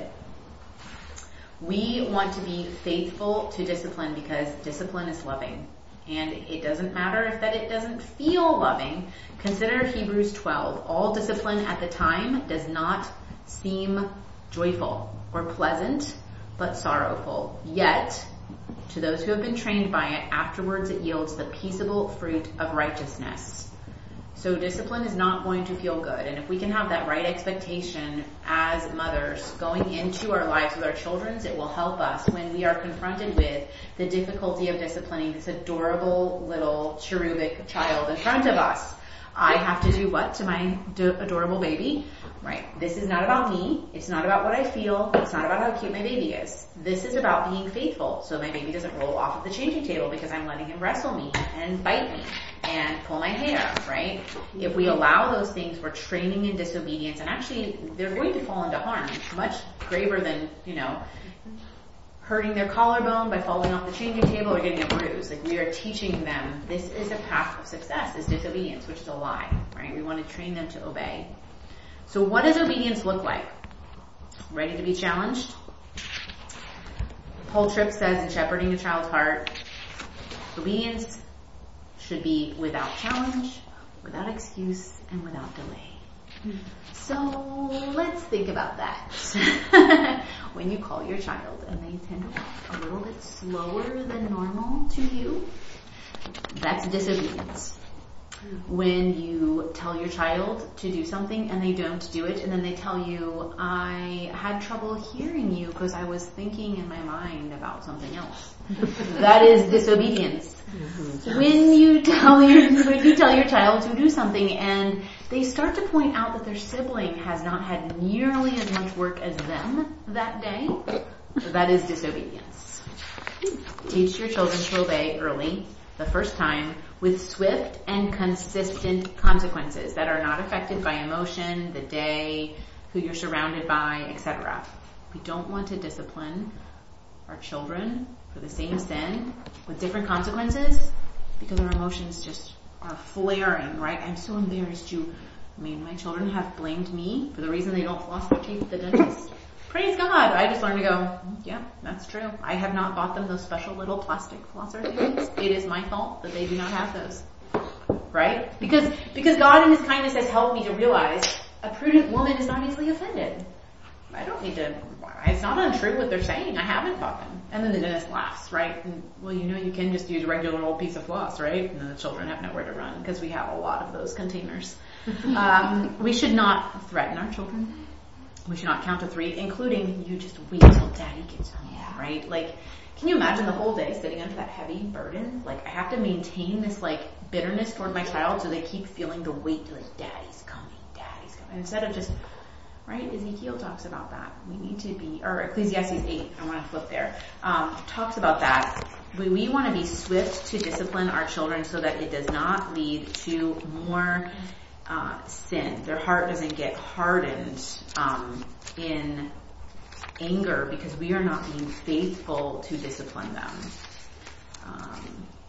We want to be faithful to discipline because discipline is loving. And it doesn't matter if that it doesn't feel loving. Consider Hebrews twelve. All discipline at the time does not seem joyful or pleasant, but sorrowful. Yet, to those who have been trained by it, afterwards it yields the peaceable fruit of righteousness. So discipline is not going to feel good. And if we can have that right expectation as mothers going into our lives with our children, it will help us when we are confronted with the difficulty of disciplining this adorable little cherubic child in front of us. I have to do what to my do- adorable baby? Right. This is not about me. It's not about what I feel. It's not about how cute my baby is. This is about being faithful so my baby doesn't roll off of the changing table because I'm letting him wrestle me and bite me and pull my hair, right? If we allow those things, we're training in disobedience, and actually they're going to fall into harm, much graver than, you know, hurting their collarbone by falling off the changing table or getting a bruise. Like, we are teaching them this is a path of success, is disobedience, which is a lie, right? We want to train them to obey. So what does obedience look like? Ready to be challenged? Paul Tripp says in Shepherding a Child's Heart, obedience should be without challenge, without excuse, and without delay. So let's think about that. When you call your child and they tend to walk a little bit slower than normal to you, that's disobedience. When you tell your child to do something and they don't do it, and then they tell you, I had trouble hearing you because I was thinking in my mind about something else. That is disobedience. Mm-hmm. When you tell your when you tell your child to do something and they start to point out that their sibling has not had nearly as much work as them that day, that is disobedience. Teach your children to obey early, the first time, with swift and consistent consequences that are not affected by emotion, the day, who you're surrounded by, et cetera. We don't want to discipline our children for the same sin with different consequences because our emotions just are flaring, right? I'm so embarrassed you made my children have blamed me for the reason they don't floss their teeth at the dentist. Praise God. I just learned to go, yeah, that's true. I have not bought them those special little plastic flosser things. It is my fault that they do not have those. Right? Because, because God in His kindness has helped me to realize a prudent woman is not easily offended. I don't need to, it's not untrue what they're saying. I haven't bought them. And then the dentist laughs, right? And, well, you know, you can just use a regular old piece of floss, right? And then the children have nowhere to run because we have a lot of those containers. um, we should not threaten our children. We should not count to three, including you just wait till daddy gets home, yeah. Right? Like, can you imagine the whole day sitting under that heavy burden? Like, I have to maintain this, like, bitterness toward my child so they keep feeling the weight, like, daddy's coming, daddy's coming. Instead of just, right? Ezekiel talks about that. We need to be, or Ecclesiastes eight, I want to flip there, um, talks about that. We, we want to be swift to discipline our children so that it does not lead to more Uh, sin. Their heart doesn't get hardened um, in anger because we are not being faithful to discipline them. Um,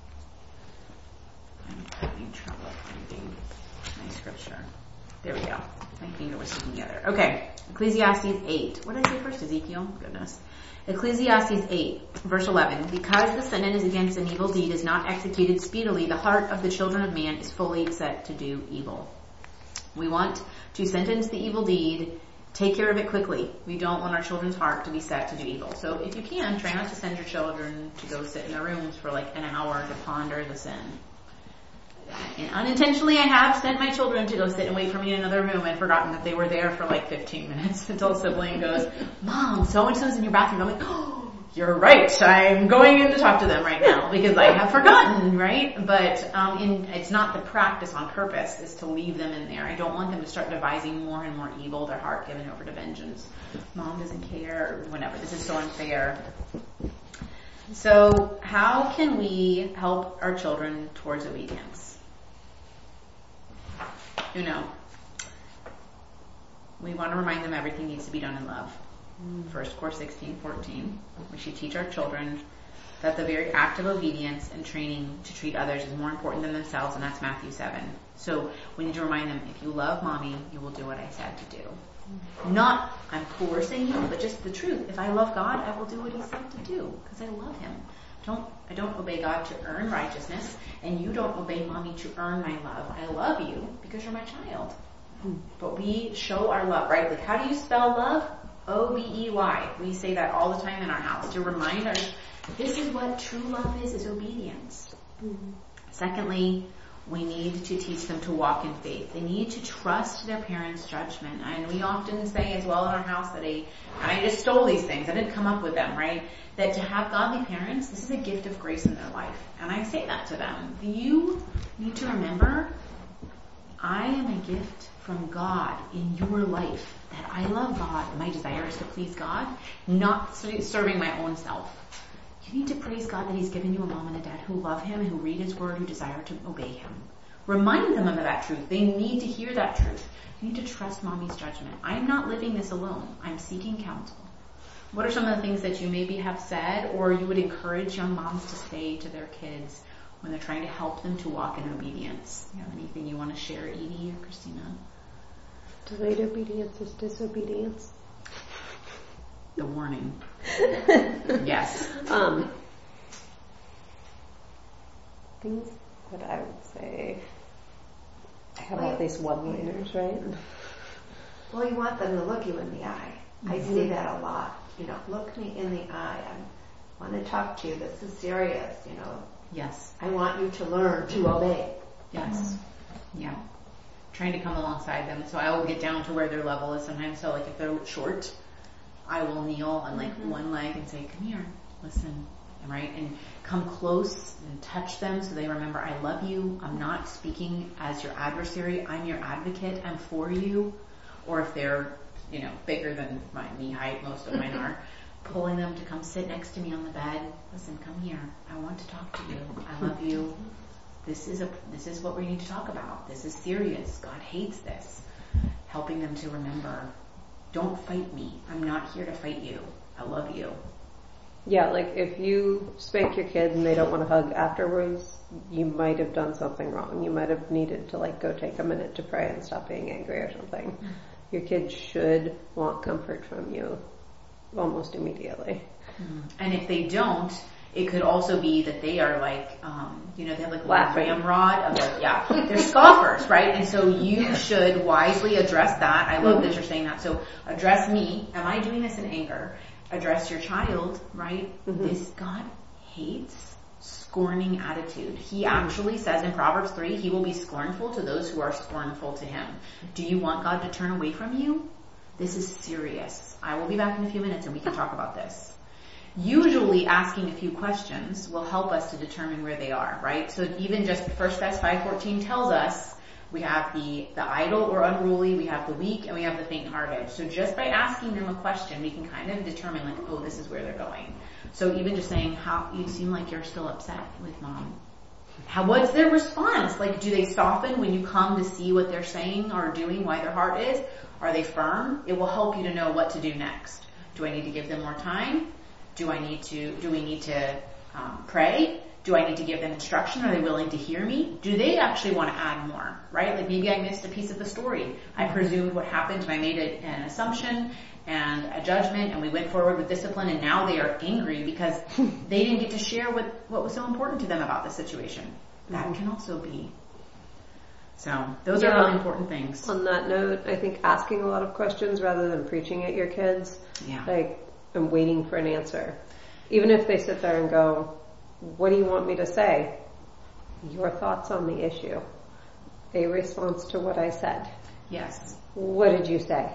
I'm having trouble finding my scripture. There we go. My finger was sticking together. Okay, Ecclesiastes eight. What did I say first? Ezekiel? Goodness. Ecclesiastes eight, verse eleven. Because the sentence against an evil deed is not executed speedily, the heart of the children of man is fully set to do evil. We want to sentence the evil deed, take care of it quickly. We don't want our children's heart to be set to do evil. So if you can, try not to send your children to go sit in their rooms for like an hour to ponder the sin. And unintentionally, I have sent my children to go sit and wait for me in another room and forgotten that they were there for like fifteen minutes until a sibling goes, Mom, so-and-so's in your bathroom. I'm like, oh, you're right. I'm going in to talk to them right now because I have forgotten, right? But um, in, it's not the practice on purpose is to leave them in there. I don't want them to start devising more and more evil, their heart given over to vengeance. Mom doesn't care, or whatever. This is so unfair. So how can we help our children towards obedience? You know, we want to remind them everything needs to be done in love. First Cor sixteen fourteen. We should teach our children that the very act of obedience and training to treat others is more important than themselves, and that's Matthew seven. So we need to remind them, if you love mommy, you will do what I said to do. Not, I'm coercing you, but just the truth. If I love God, I will do what He said to do, because I love Him. Don't, I don't obey God to earn righteousness, and you don't obey mommy to earn my love. I love you because you're my child. But we show our love, right? Like, how do you spell love? O B E Y. We say that all the time in our house to remind us this is what true love is, is obedience. Mm-hmm. Secondly, we need to teach them to walk in faith. They need to trust their parents' judgment. And we often say as well in our house that a, I just stole these things. I didn't come up with them, right? That to have godly parents, this is a gift of grace in their life. And I say that to them. You need to remember, I am a gift from God in your life. That I love God. My desire is to please God, not serving my own self. You need to praise God that He's given you a mom and a dad who love Him, who read His Word, who desire to obey Him. Remind them of that truth. They need to hear that truth. You need to trust mommy's judgment. I'm not living this alone. I'm seeking counsel. What are some of the things that you maybe have said or you would encourage young moms to say to their kids when they're trying to help them to walk in obedience? You have anything you want to share, Edie or Christina? Delayed obedience is disobedience. The warning. Yes. Um, things that I would say. I have all these one-liners, right? Well, you want them to look you in the eye. Mm-hmm. I see that a lot. You know, look me in the eye. I want to talk to you. This is serious, you know. Yes. I want you to learn to obey. Yes. Mm-hmm. Yeah. Trying to come alongside them. So I will get down to where their level is sometimes. So like if they're short, I will kneel on like mm-hmm. one leg and say, come here, listen, right? And come close and touch them so they remember I love you. I'm not speaking as your adversary. I'm your advocate. I'm for you. Or if they're, you know, bigger than my knee height, most of mine are, pulling them to come sit next to me on the bed. Listen, come here. I want to talk to you. I love you. This is a, this is what we need to talk about. This is serious. God hates this. Helping them to remember, don't fight me. I'm not here to fight you. I love you. Yeah, like if you spank your kid and they don't want to hug afterwards, you might have done something wrong. You might have needed to like go take a minute to pray and stop being angry or something. Mm-hmm. Your kid should want comfort from you almost immediately. Mm-hmm. And if they don't, it could also be that they are like, um, you know, they have like a Laughing. ramrod of like, yeah, they're scoffers, right? And so you should wisely address that. I love mm-hmm. that you're saying that. So address me. Am I doing this in anger? Address your child, right? Mm-hmm. This God hates scorning attitude. He mm-hmm. actually says in Proverbs three, he will be scornful to those who are scornful to him. Do you want God to turn away from you? This is serious. I will be back in a few minutes and we can talk about this. Usually asking a few questions will help us to determine where they are, right? So even just First Thess five fourteen tells us we have the, the idle or unruly, we have the weak, and we have the faint-hearted. So just by asking them a question, we can kind of determine like, oh, this is where they're going. So even just saying, how you seem like you're still upset with mom. How, what's their response? Like, do they soften when you come to see what they're saying or doing, why their heart is? Are they firm? It will help you to know what to do next. Do I need to give them more time? Do I need to, do we need to um, pray? Do I need to give them instruction? Are they willing to hear me? Do they actually want to add more, right? Like maybe I missed a piece of the story. I presumed what happened and I made a, an assumption and a judgment and we went forward with discipline and now they are angry because they didn't get to share what, what was so important to them about the situation. That can also be. So those yeah. are really important things. On that note, I think asking a lot of questions rather than preaching at your kids, yeah. like and waiting for an answer. Even if they sit there and go, what do you want me to say? Your thoughts on the issue. A response to what I said. Yes. What did you say?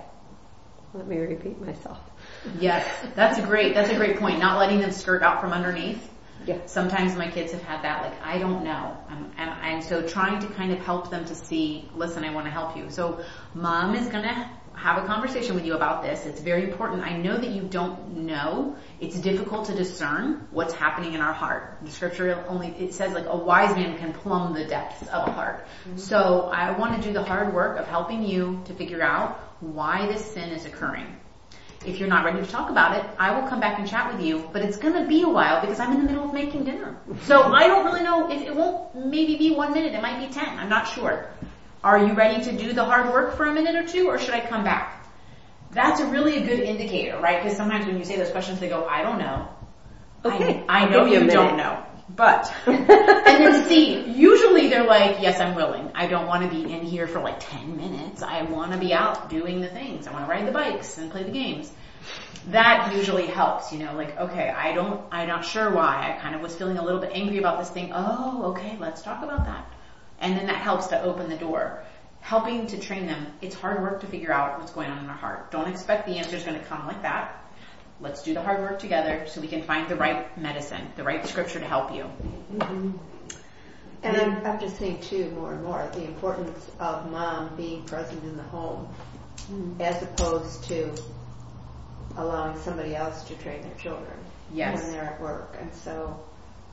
Let me repeat myself. Yes, that's a great, that's a great point. Not letting them skirt out from underneath. Yeah. Sometimes my kids have had that, like, I don't know. Um, and, and so trying to kind of help them to see, listen, I want to help you. So mom is going to have a conversation with you about this. It's very important. I know that you don't know. It's difficult to discern what's happening in our heart. The scripture only, it says like a wise man can plumb the depths of a heart. Mm-hmm. So I want to do the hard work of helping you to figure out why this sin is occurring. If you're not ready to talk about it, I will come back and chat with you, but it's going to be a while because I'm in the middle of making dinner. So I don't really know if it won't maybe be one minute. It might be ten. I'm not sure. Are you ready to do the hard work for a minute or two, or should I come back? That's a really a good indicator, right? Because sometimes when you say those questions, they go, I don't know. Okay. I, I know you don't know. But, and then see, usually they're like, yes, I'm willing. I don't want to be in here for like ten minutes. I want to be out doing the things. I want to ride the bikes and play the games. That usually helps, you know, like, okay, I don't, I'm not sure why. I kind of was feeling a little bit angry about this thing. Oh, okay, let's talk about that. And then that helps to open the door. Helping to train them, it's hard work to figure out what's going on in our heart. Don't expect the answer's going to come like that. Let's do the hard work together so we can find the right medicine, the right scripture to help you. Mm-hmm. And I'm, I'm just saying too, more and more, the importance of mom being present in the home mm-hmm. as opposed to allowing somebody else to train their children yes. when they're at work. And so,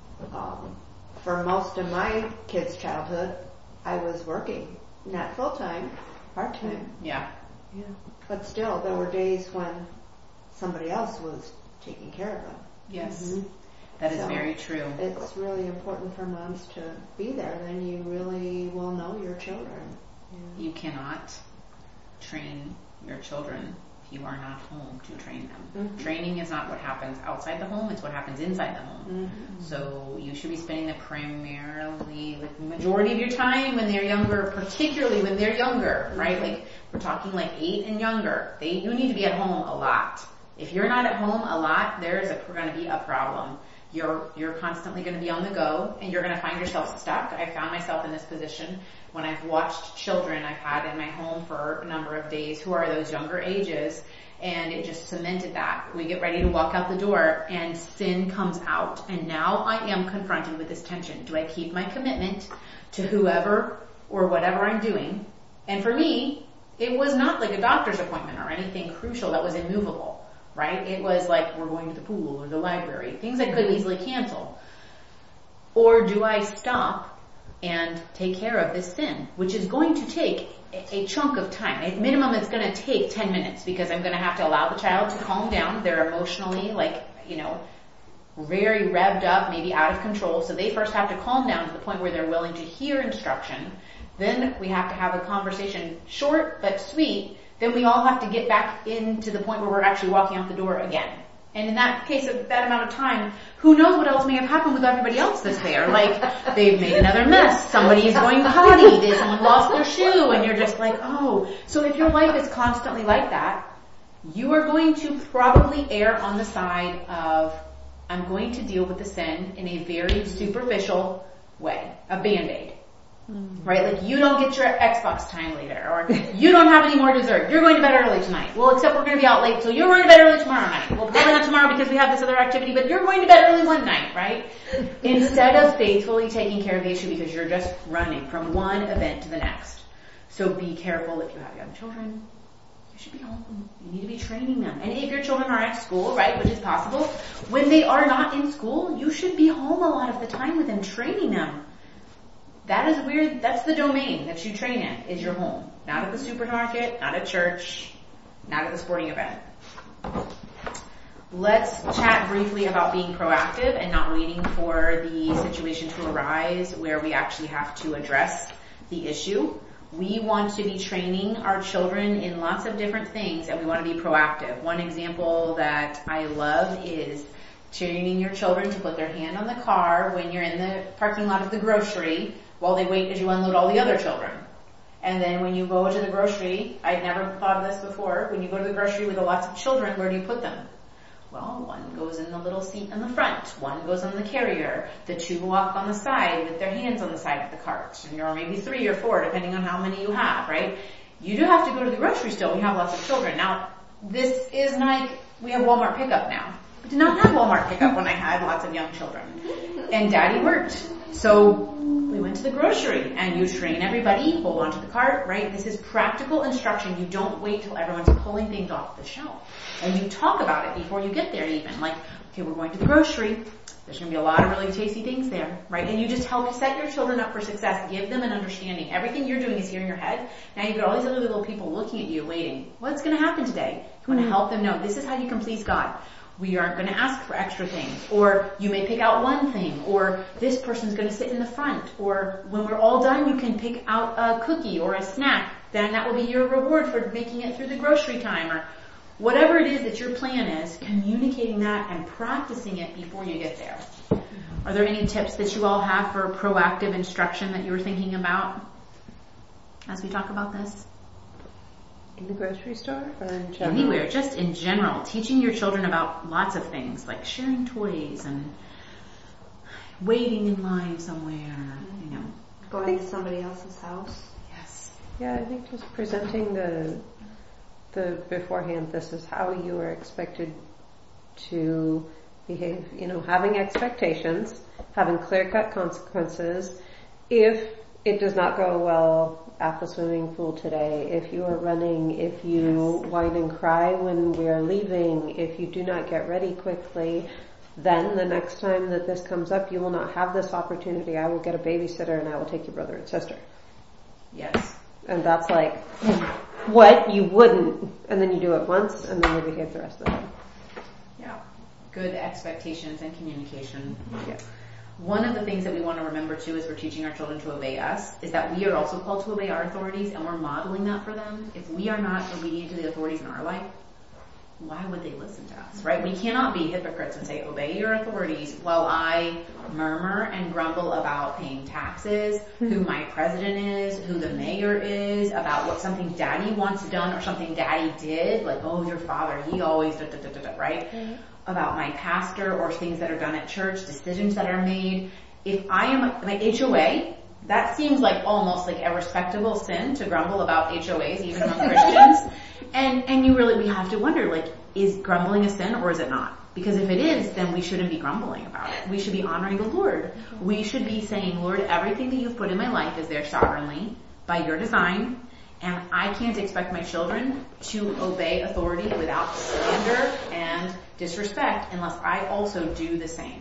um, for most of my kids' childhood, I was working, not full-time, part-time. Yeah. Yeah. But still, there were days when somebody else was taking care of them. Yes. Mm-hmm. That is so very true. It's really important for moms to be there. Then you really will know your children. Yeah. You cannot train your children if you are not home to train them. Mm-hmm. Training is not what happens outside the home, it's what happens inside the home. Mm-hmm. So you should be spending the primarily, like, majority of your time when they're younger, particularly when they're younger, mm-hmm. right? Like, we're talking like eight and younger. They, you need to be at home a lot. If you're not at home a lot, there's going to be a problem. You're, you're constantly going to be on the go, and you're going to find yourself stuck. I found myself in this position when I've watched children I've had in my home for a number of days who are those younger ages, and it just cemented that. We get ready to walk out the door, and sin comes out, and now I am confronted with this tension. Do I keep my commitment to whoever or whatever I'm doing? And for me, it was not like a doctor's appointment or anything crucial that was immovable. Right? It was like, we're going to the pool or the library, things I could easily cancel. Or do I stop and take care of this sin, which is going to take a chunk of time. At minimum, it's going to take ten minutes because I'm going to have to allow the child to calm down. They're emotionally, like, you know, very revved up, maybe out of control. So they first have to calm down to the point where they're willing to hear instruction. Then we have to have a conversation, short but sweet. Then we all have to get back into the point where we're actually walking out the door again. And in that case of that amount of time, who knows what else may have happened with everybody else that's there. Like, they've made another mess. Somebody is going potty. Someone lost their shoe. And you're just like, oh. So if your life is constantly like that, you are going to probably err on the side of, I'm going to deal with the sin in a very superficial way. A Band-Aid. Right? Like, you don't get your Xbox time later, or you don't have any more dessert. You're going to bed early tonight. Well, except we're going to be out late, so you're going to bed early tomorrow night. Well, probably not tomorrow because we have this other activity, but you're going to bed early one night, right? Instead of faithfully taking care of the issue because you're just running from one event to the next. So be careful if you have young children. You should be home. You need to be training them. And if your children are at school, right, which is possible, when they are not in school, you should be home a lot of the time with them, training them. That is weird. That's the domain that you train in, is your home. Not at the supermarket, not at church, not at the sporting event. Let's chat briefly about being proactive and not waiting for the situation to arise where we actually have to address the issue. We want to be training our children in lots of different things, and we want to be proactive. One example that I love is training your children to put their hand on the car when you're in the parking lot of the grocery while they wait as you unload all the other children. And then when you go to the grocery, I'd never thought of this before, when you go to the grocery with lots of children, where do you put them? Well, one goes in the little seat in the front, one goes on the carrier, the two walk on the side with their hands on the side of the cart, and or maybe three or four, depending on how many you have, right? You do have to go to the grocery store when you have lots of children. Now, this is like, we have Walmart pickup now. We did not have Walmart pickup when I had lots of young children. And Daddy worked. So we went to the grocery, and you train everybody, hold on to the cart, right? This is practical instruction. You don't wait till everyone's pulling things off the shelf. And you talk about it before you get there even. Like, okay, we're going to the grocery. There's going to be a lot of really tasty things there, right? And you just help set your children up for success. Give them an understanding. Everything you're doing is here in your head. Now you've got all these other little people looking at you, waiting. What's going to happen today? You want to help them know this is how you can please God. We aren't going to ask for extra things. Or you may pick out one thing. Or this person's going to sit in the front. Or when we're all done, you can pick out a cookie or a snack. Then that will be your reward for making it through the grocery time. Or whatever it is that your plan is, communicating that and practicing it before you get there. Are there any tips that you all have for proactive instruction that you were thinking about as we talk about this? In the grocery store or in general? Anywhere, just in general. Teaching your children about lots of things, like sharing toys and waiting in line somewhere, you know. Going to somebody else's house. Yes. Yeah, I think just presenting the the beforehand, this is how you are expected to behave, you know, having expectations, having clear-cut consequences. If it does not go well at the swimming pool today, if you are running, if you yes. whine and cry when we are leaving, if you do not get ready quickly, then the next time that this comes up, you will not have this opportunity. I will get a babysitter and I will take your brother and sister. Yes. And that's like, what? You wouldn't. And then you do it once and then you behave the rest of the time. Yeah. Good expectations and communication. Yeah. One of the things that we want to remember too as we're teaching our children to obey us is that we are also called to obey our authorities, and we're modeling that for them. If we are not obedient to the authorities in our life, why would they listen to us, right? We cannot be hypocrites and say, obey your authorities, while I murmur and grumble about paying taxes, who my president is, who the mayor is, about what something daddy wants done or something daddy did, like, oh, your father, he always, da, da, da, da, da, right? Mm-hmm. About my pastor or things that are done at church, decisions that are made. If I am, my H O A, that seems like almost like a respectable sin to grumble about H O As, even among Christians. And, and you really, we have to wonder, like, is grumbling a sin or is it not? Because if it is, then we shouldn't be grumbling about it. We should be honoring the Lord. We should be saying, Lord, everything that you've put in my life is there sovereignly by your design, and I can't expect my children to obey authority without slander and disrespect unless I also do the same.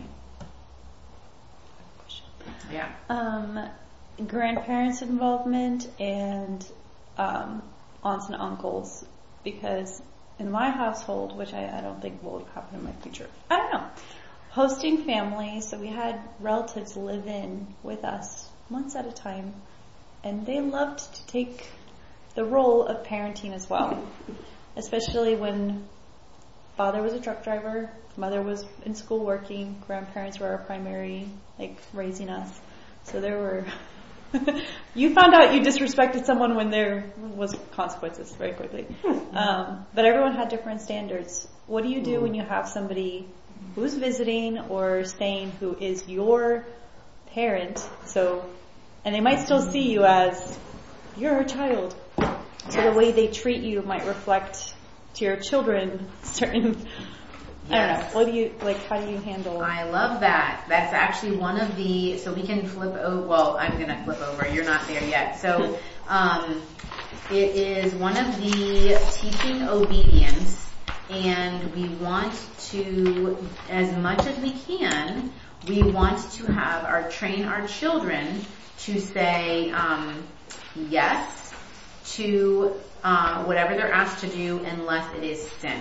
Yeah. Um, grandparents' involvement and um, aunts and uncles, because in my household, which I, I don't think will happen in my future, I don't know, hosting family, so we had relatives live in with us months at a time, and they loved to take the role of parenting as well, especially when father was a truck driver, mother was in school working, grandparents were our primary, like, raising us. So there were, you found out you disrespected someone when there was consequences very quickly. Um, but everyone had different standards. What do you do when you have somebody who's visiting or staying who is your parent? So, and they might still see you as, you're a child. So the way they treat you might reflect to your children certain, yes. I don't know, what do you, like, how do you handle? I love that. That's actually one of the, so we can flip over, well, I'm going to flip over, you're not there yet. So, um, it is one of the teaching obedience, and we want to, as much as we can, we want to have our, train our children to say, um, yes, to uh, whatever they're asked to do unless it is sin.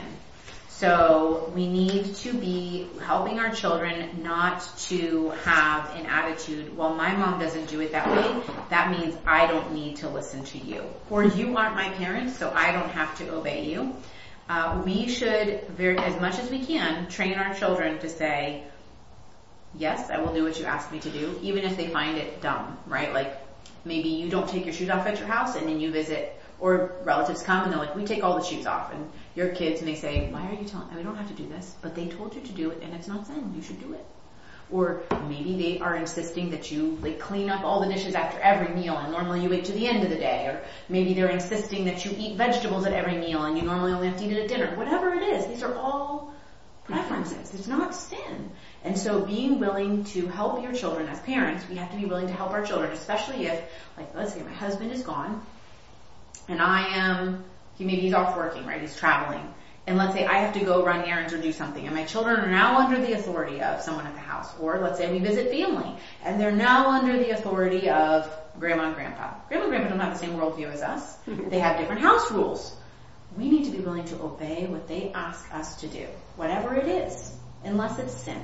So we need to be helping our children not to have an attitude, well, my mom doesn't do it that way, that means I don't need to listen to you. Or you aren't my parents, so I don't have to obey you. Uh, we should, very, as much as we can, train our children to say, yes, I will do what you ask me to do, even if they find it dumb, right? Like, maybe you don't take your shoes off at your house and then you visit, or relatives come and they're like, we take all the shoes off. And your kids may say, why are you telling, we don't have to do this, but they told you to do it and it's not sin, you should do it. Or maybe they are insisting that you like clean up all the dishes after every meal and normally you wait to the end of the day. Or maybe they're insisting that you eat vegetables at every meal and you normally only have to eat it at dinner. Whatever it is, these are all preferences. It's not sin. And so being willing to help your children as parents, we have to be willing to help our children, especially if, like, let's say my husband is gone and I am, he maybe he's off working, right? He's traveling. And let's say I have to go run errands or do something and my children are now under the authority of someone at the house. Or let's say we visit family and they're now under the authority of grandma and grandpa. Grandma and grandpa don't have the same worldview as us. They have different house rules. We need to be willing to obey what they ask us to do, whatever it is, unless it's sin.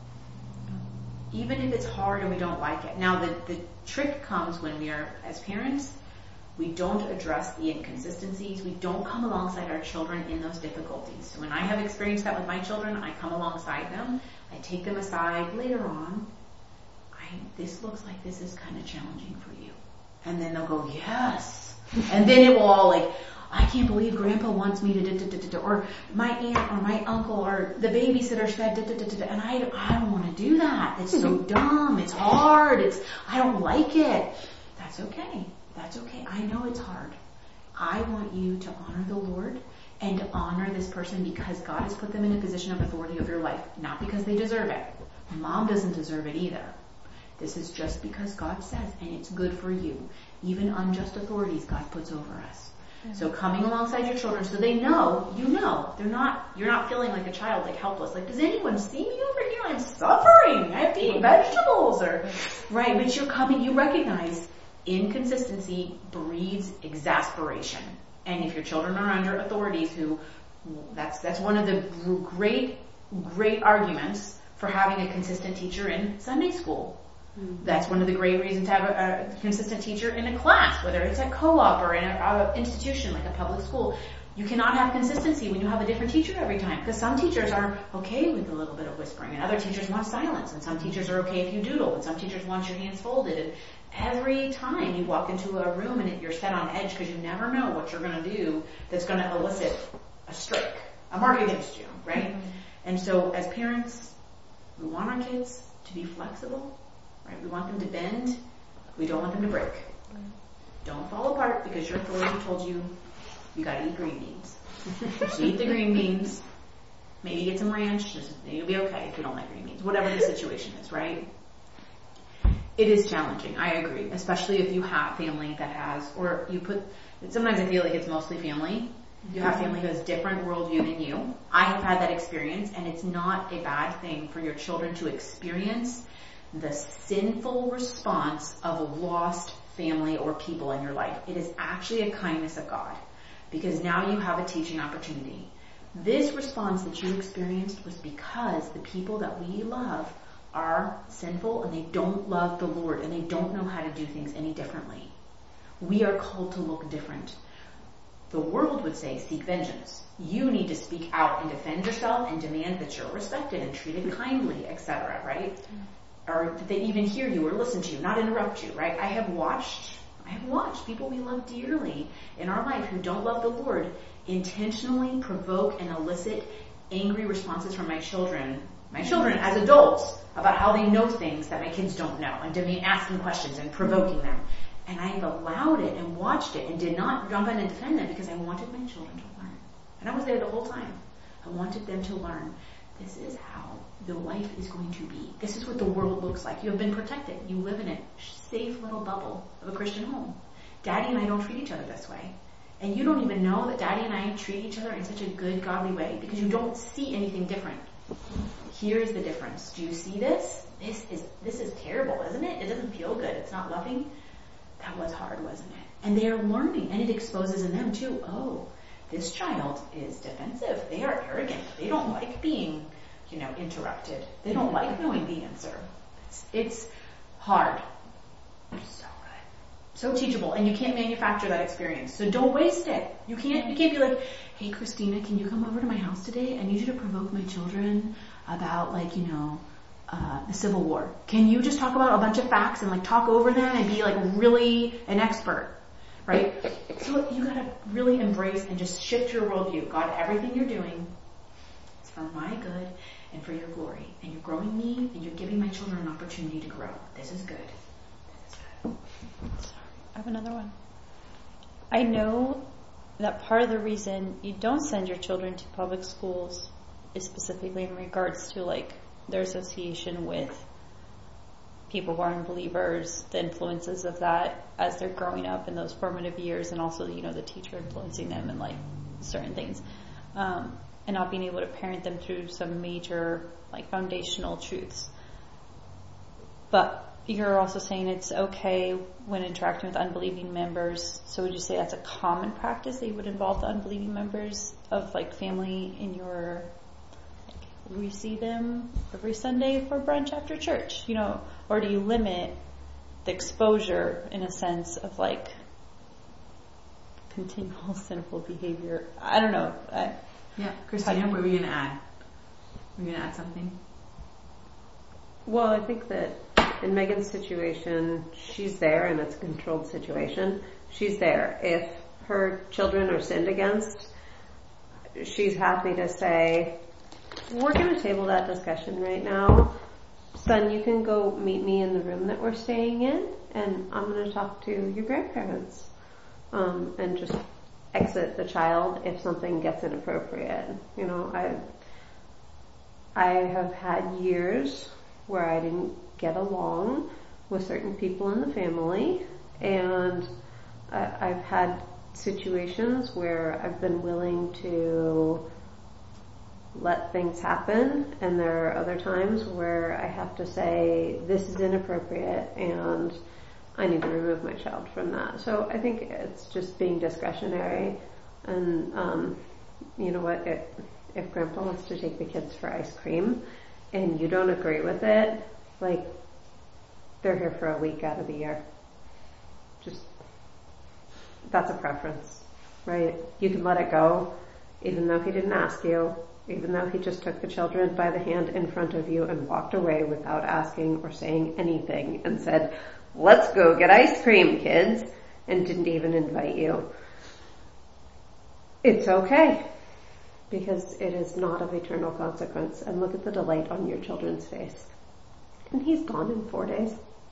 Even if it's hard and we don't like it. Now the, the trick comes when we are, as parents, we don't address the inconsistencies. We don't come alongside our children in those difficulties. So when I have experienced that with my children, I come alongside them. I take them aside later on. I, this looks like this is kind of challenging for you. And then they'll go, yes. And then it will all like, I can't believe grandpa wants me to da da da da da, or my aunt or my uncle or the babysitter said da da da da da, and I, I don't want to do that. It's so dumb. It's hard. It's, I don't like it. That's okay. That's okay. I know it's hard. I want you to honor the Lord and to honor this person because God has put them in a position of authority over your life, not because they deserve it. Mom doesn't deserve it either. This is just because God says, and it's good for you. Even unjust authorities God puts over us. So coming alongside your children so they know, you know, they're not, you're not feeling like a child, like helpless. Like, does anyone see me over here? I'm suffering. I have to eat vegetables or, right? But you're coming, you recognize inconsistency breeds exasperation. And if your children are under authorities who, that's, that's one of the great, great arguments for having a consistent teacher in Sunday school. That's one of the great reasons to have a, a consistent teacher in a class, whether it's at co-op or in an institution like a public school. You cannot have consistency when you have a different teacher every time, because some teachers are okay with a little bit of whispering, and other teachers want silence, and some teachers are okay if you doodle, and some teachers want your hands folded. And every time you walk into a room and you're set on edge because you never know what you're going to do that's going to elicit a strike, a mark against you, right? Mm-hmm. And so as parents, we want our kids to be flexible, right? We want them to bend. We don't want them to break. Mm-hmm. Don't fall apart because your authority told you you gotta eat green beans. So eat the green beans. Maybe get some ranch. Just, you'll be okay if you don't like green beans. Whatever the situation is, right? It is challenging. I agree. Especially if you have family that has, or you put, sometimes I feel like it's mostly family. You have family who has different worldview than you. I have had that experience, and it's not a bad thing for your children to experience the sinful response of a lost family or people in your life. It is actually a kindness of God, because now you have a teaching opportunity. This response that you experienced was because the people that we love are sinful and they don't love the Lord and they don't know how to do things any differently. We are called to look different. The world would say, seek vengeance. You need to speak out and defend yourself and demand that you're respected and treated kindly, et cetera, right? Or that they even hear you or listen to you, not interrupt you, right? I have watched, I have watched people we love dearly in our life who don't love the Lord intentionally provoke and elicit angry responses from my children, my children as adults, about how they know things that my kids don't know, and to me asking questions and provoking them. And I've allowed it and watched it and did not jump in and defend them because I wanted my children to learn. And I was there the whole time. I wanted them to learn. This is how the life is going to be. This is what the world looks like. You have been protected. You live in a safe little bubble of a Christian home. Daddy and I don't treat each other this way. And you don't even know that Daddy and I treat each other in such a good, godly way because you don't see anything different. Here's the difference. Do you see this? This is this is terrible, isn't it? It doesn't feel good. It's not loving. That was hard, wasn't it? And they are learning, and it exposes in them too, oh, this child is defensive. They are arrogant. They don't like being, you know, interrupted. They don't like knowing the answer. It's, it's hard. So good. So teachable, and you can't manufacture that experience. So don't waste it. You can't, you can't be like, hey, Christina, can you come over to my house today? I need you to provoke my children about, like, you know, Uh, the Civil War. Can you just talk about a bunch of facts and like talk over them and be like really an expert, right? So you gotta really embrace and just shift your worldview. God, everything you're doing is for my good and for your glory. And you're growing me and you're giving my children an opportunity to grow. This is good. This is good. I have another one. I know that part of the reason you don't send your children to public schools is specifically in regards to like their association with people who are unbelievers, the influences of that as they're growing up in those formative years, and also, you know, the teacher influencing them in like certain things, um, and not being able to parent them through some major like foundational truths. But you're also saying it's okay when interacting with unbelieving members. So would you say that's a common practice that you would involve the unbelieving members of like family in your, we see them every Sunday for brunch after church, you know, or do you limit the exposure in a sense of like continual sinful behavior? I don't know. I, yeah, Christina, what were you going to add? Were you going to add something? Well, I think that in Megan's situation, she's there and it's a controlled situation. She's there. If her children are sinned against, she's happy to say, we're going to table that discussion right now. Son, you can go meet me in the room that we're staying in, and I'm going to talk to your grandparents. Um, and just exit the child if something gets inappropriate. You know, I I have had years where I didn't get along with certain people in the family, and I, I've had situations where I've been willing to let things happen, and there are other times where I have to say, this is inappropriate, and I need to remove my child from that. So I think it's just being discretionary, and um, you know what, it, if Grandpa wants to take the kids for ice cream, and you don't agree with it, like, they're here for a week out of the year. Just, that's a preference. right? You can let it go, even though he didn't ask you, even though he just took the children by the hand in front of you and walked away without asking or saying anything and said, let's go get ice cream, kids, and didn't even invite you. It's okay, because it is not of eternal consequence. And look at the delight on your children's face. And he's gone in four days.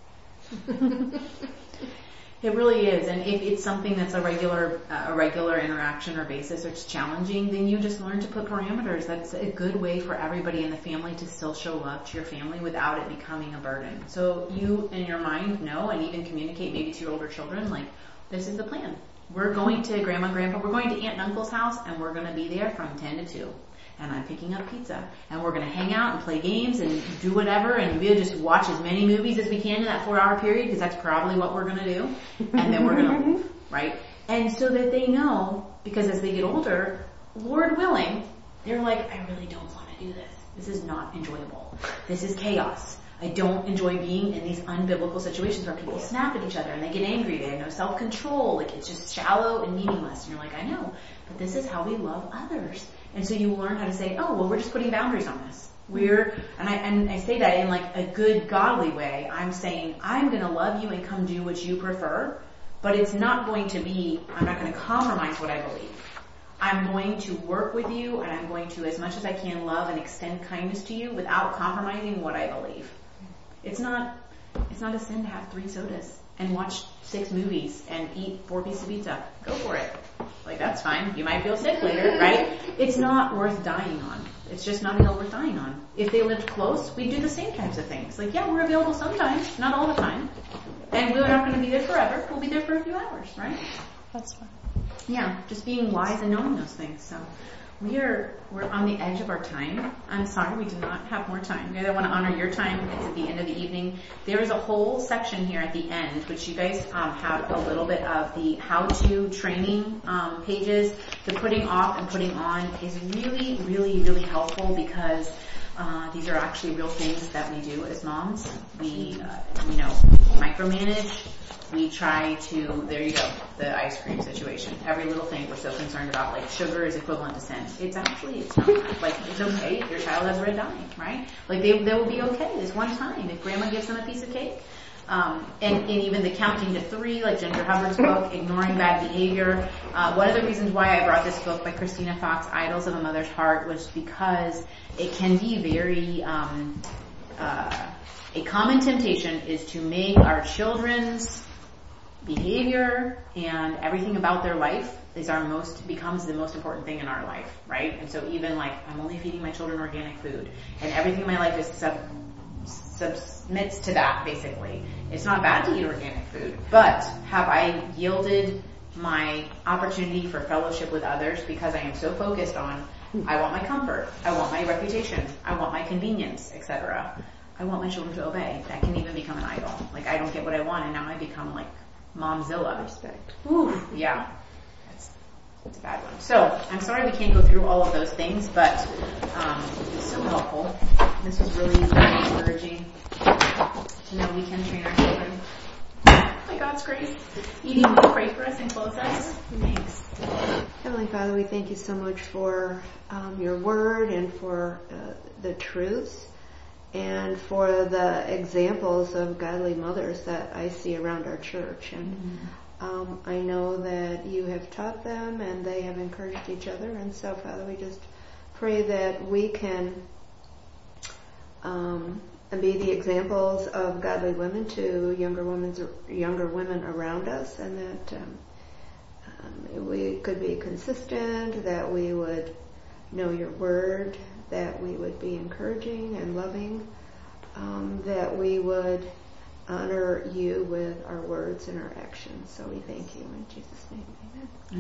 It really is, and if it's something that's a regular, uh, a regular interaction or basis, or it's challenging, then you just learn to put parameters. That's a good way for everybody in the family to still show love to your family without it becoming a burden. So you, in your mind, know and even communicate maybe to your older children, like, this is the plan. We're going to Grandma and Grandpa, we're going to Aunt and Uncle's house, and we're going to be there from ten to two. And I'm picking up pizza. And we're going to hang out and play games and do whatever, and we'll just watch as many movies as we can in that four-hour period, because that's probably what we're going to do. And then we're going to leave, right? And so that they know, because as they get older, Lord willing, they're like, I really don't want to do this. This is not enjoyable. This is chaos. I don't enjoy being in these unbiblical situations where people snap at each other and they get angry. They have no self-control. Like, it's just shallow and meaningless. And you're like, I know, but this is how we love others. And so you learn how to say, oh, well, we're just putting boundaries on this. We're, and I, and I say that in like a good godly way. I'm saying, I'm going to love you and come do what you prefer, but it's not going to be, I'm not going to compromise what I believe. I'm going to work with you, and I'm going to, as much as I can, love and extend kindness to you without compromising what I believe. It's not, it's not a sin to have three sodas and watch six movies and eat four pieces of pizza. Go for it. Like, that's fine. You might feel sick later, right? It's not worth dying on. It's just not a hill worth dying on. If they lived close, we'd do the same types of things. Like, yeah, we're available sometimes, not all the time. And we're not going to be there forever. We'll be there for a few hours, right? That's fine. Yeah, just being wise and knowing those things. So we are, we're on the edge of our time. I'm sorry we do not have more time. I want to honor your time. It's at the end of the evening. There is a whole section here at the end, which you guys um, have a little bit of the how-to training um, pages. The putting off and putting on is really, really, really helpful, because uh, these are actually real things that we do as moms. We, uh, you know, micromanage. We try to, there you go, the ice cream situation. Every little thing we're so concerned about, like sugar is equivalent to sin. It's actually, it's not. Like, it's okay if your child has red dye, right? Like, they, they will be okay this one time if grandma gives them a piece of cake. Um, and, and even the counting to three, like Ginger Hubbard's book, Ignoring Bad Behavior. Uh, one of the reasons why I brought this book by Christina Fox, Idols of a Mother's Heart, was because it can be very, um, uh, a common temptation is to make our children's behavior and everything about their life is our most, becomes the most important thing in our life, right? And so even like, I'm only feeding my children organic food, and everything in my life is sub, submits to that, basically. It's not bad to eat organic food, but have I yielded my opportunity for fellowship with others because I am so focused on, I want my comfort, I want my reputation, I want my convenience, et cetera. I want my children to obey. That can even become an idol. Like, I don't get what I want, and now I become like Momzilla. Respect. Ooh, yeah. That's, that's a bad one. So, I'm sorry we can't go through all of those things, but um, it's so helpful. This was really very encouraging to know we can train our children. By God's grace. Edie, will you pray for us and close us? Thanks. Heavenly Father, we thank you so much for um, your word and for uh, the truths and for the examples of godly mothers that I see around our church. And mm-hmm. um, I know that you have taught them and they have encouraged each other. And so, Father, we just pray that we can um, be the examples of godly women to younger women's, younger women around us, and that um, um, we could be consistent, that we would know your word, that we would be encouraging and loving, um, that we would honor you with our words and our actions. So we thank you in Jesus' name. Amen.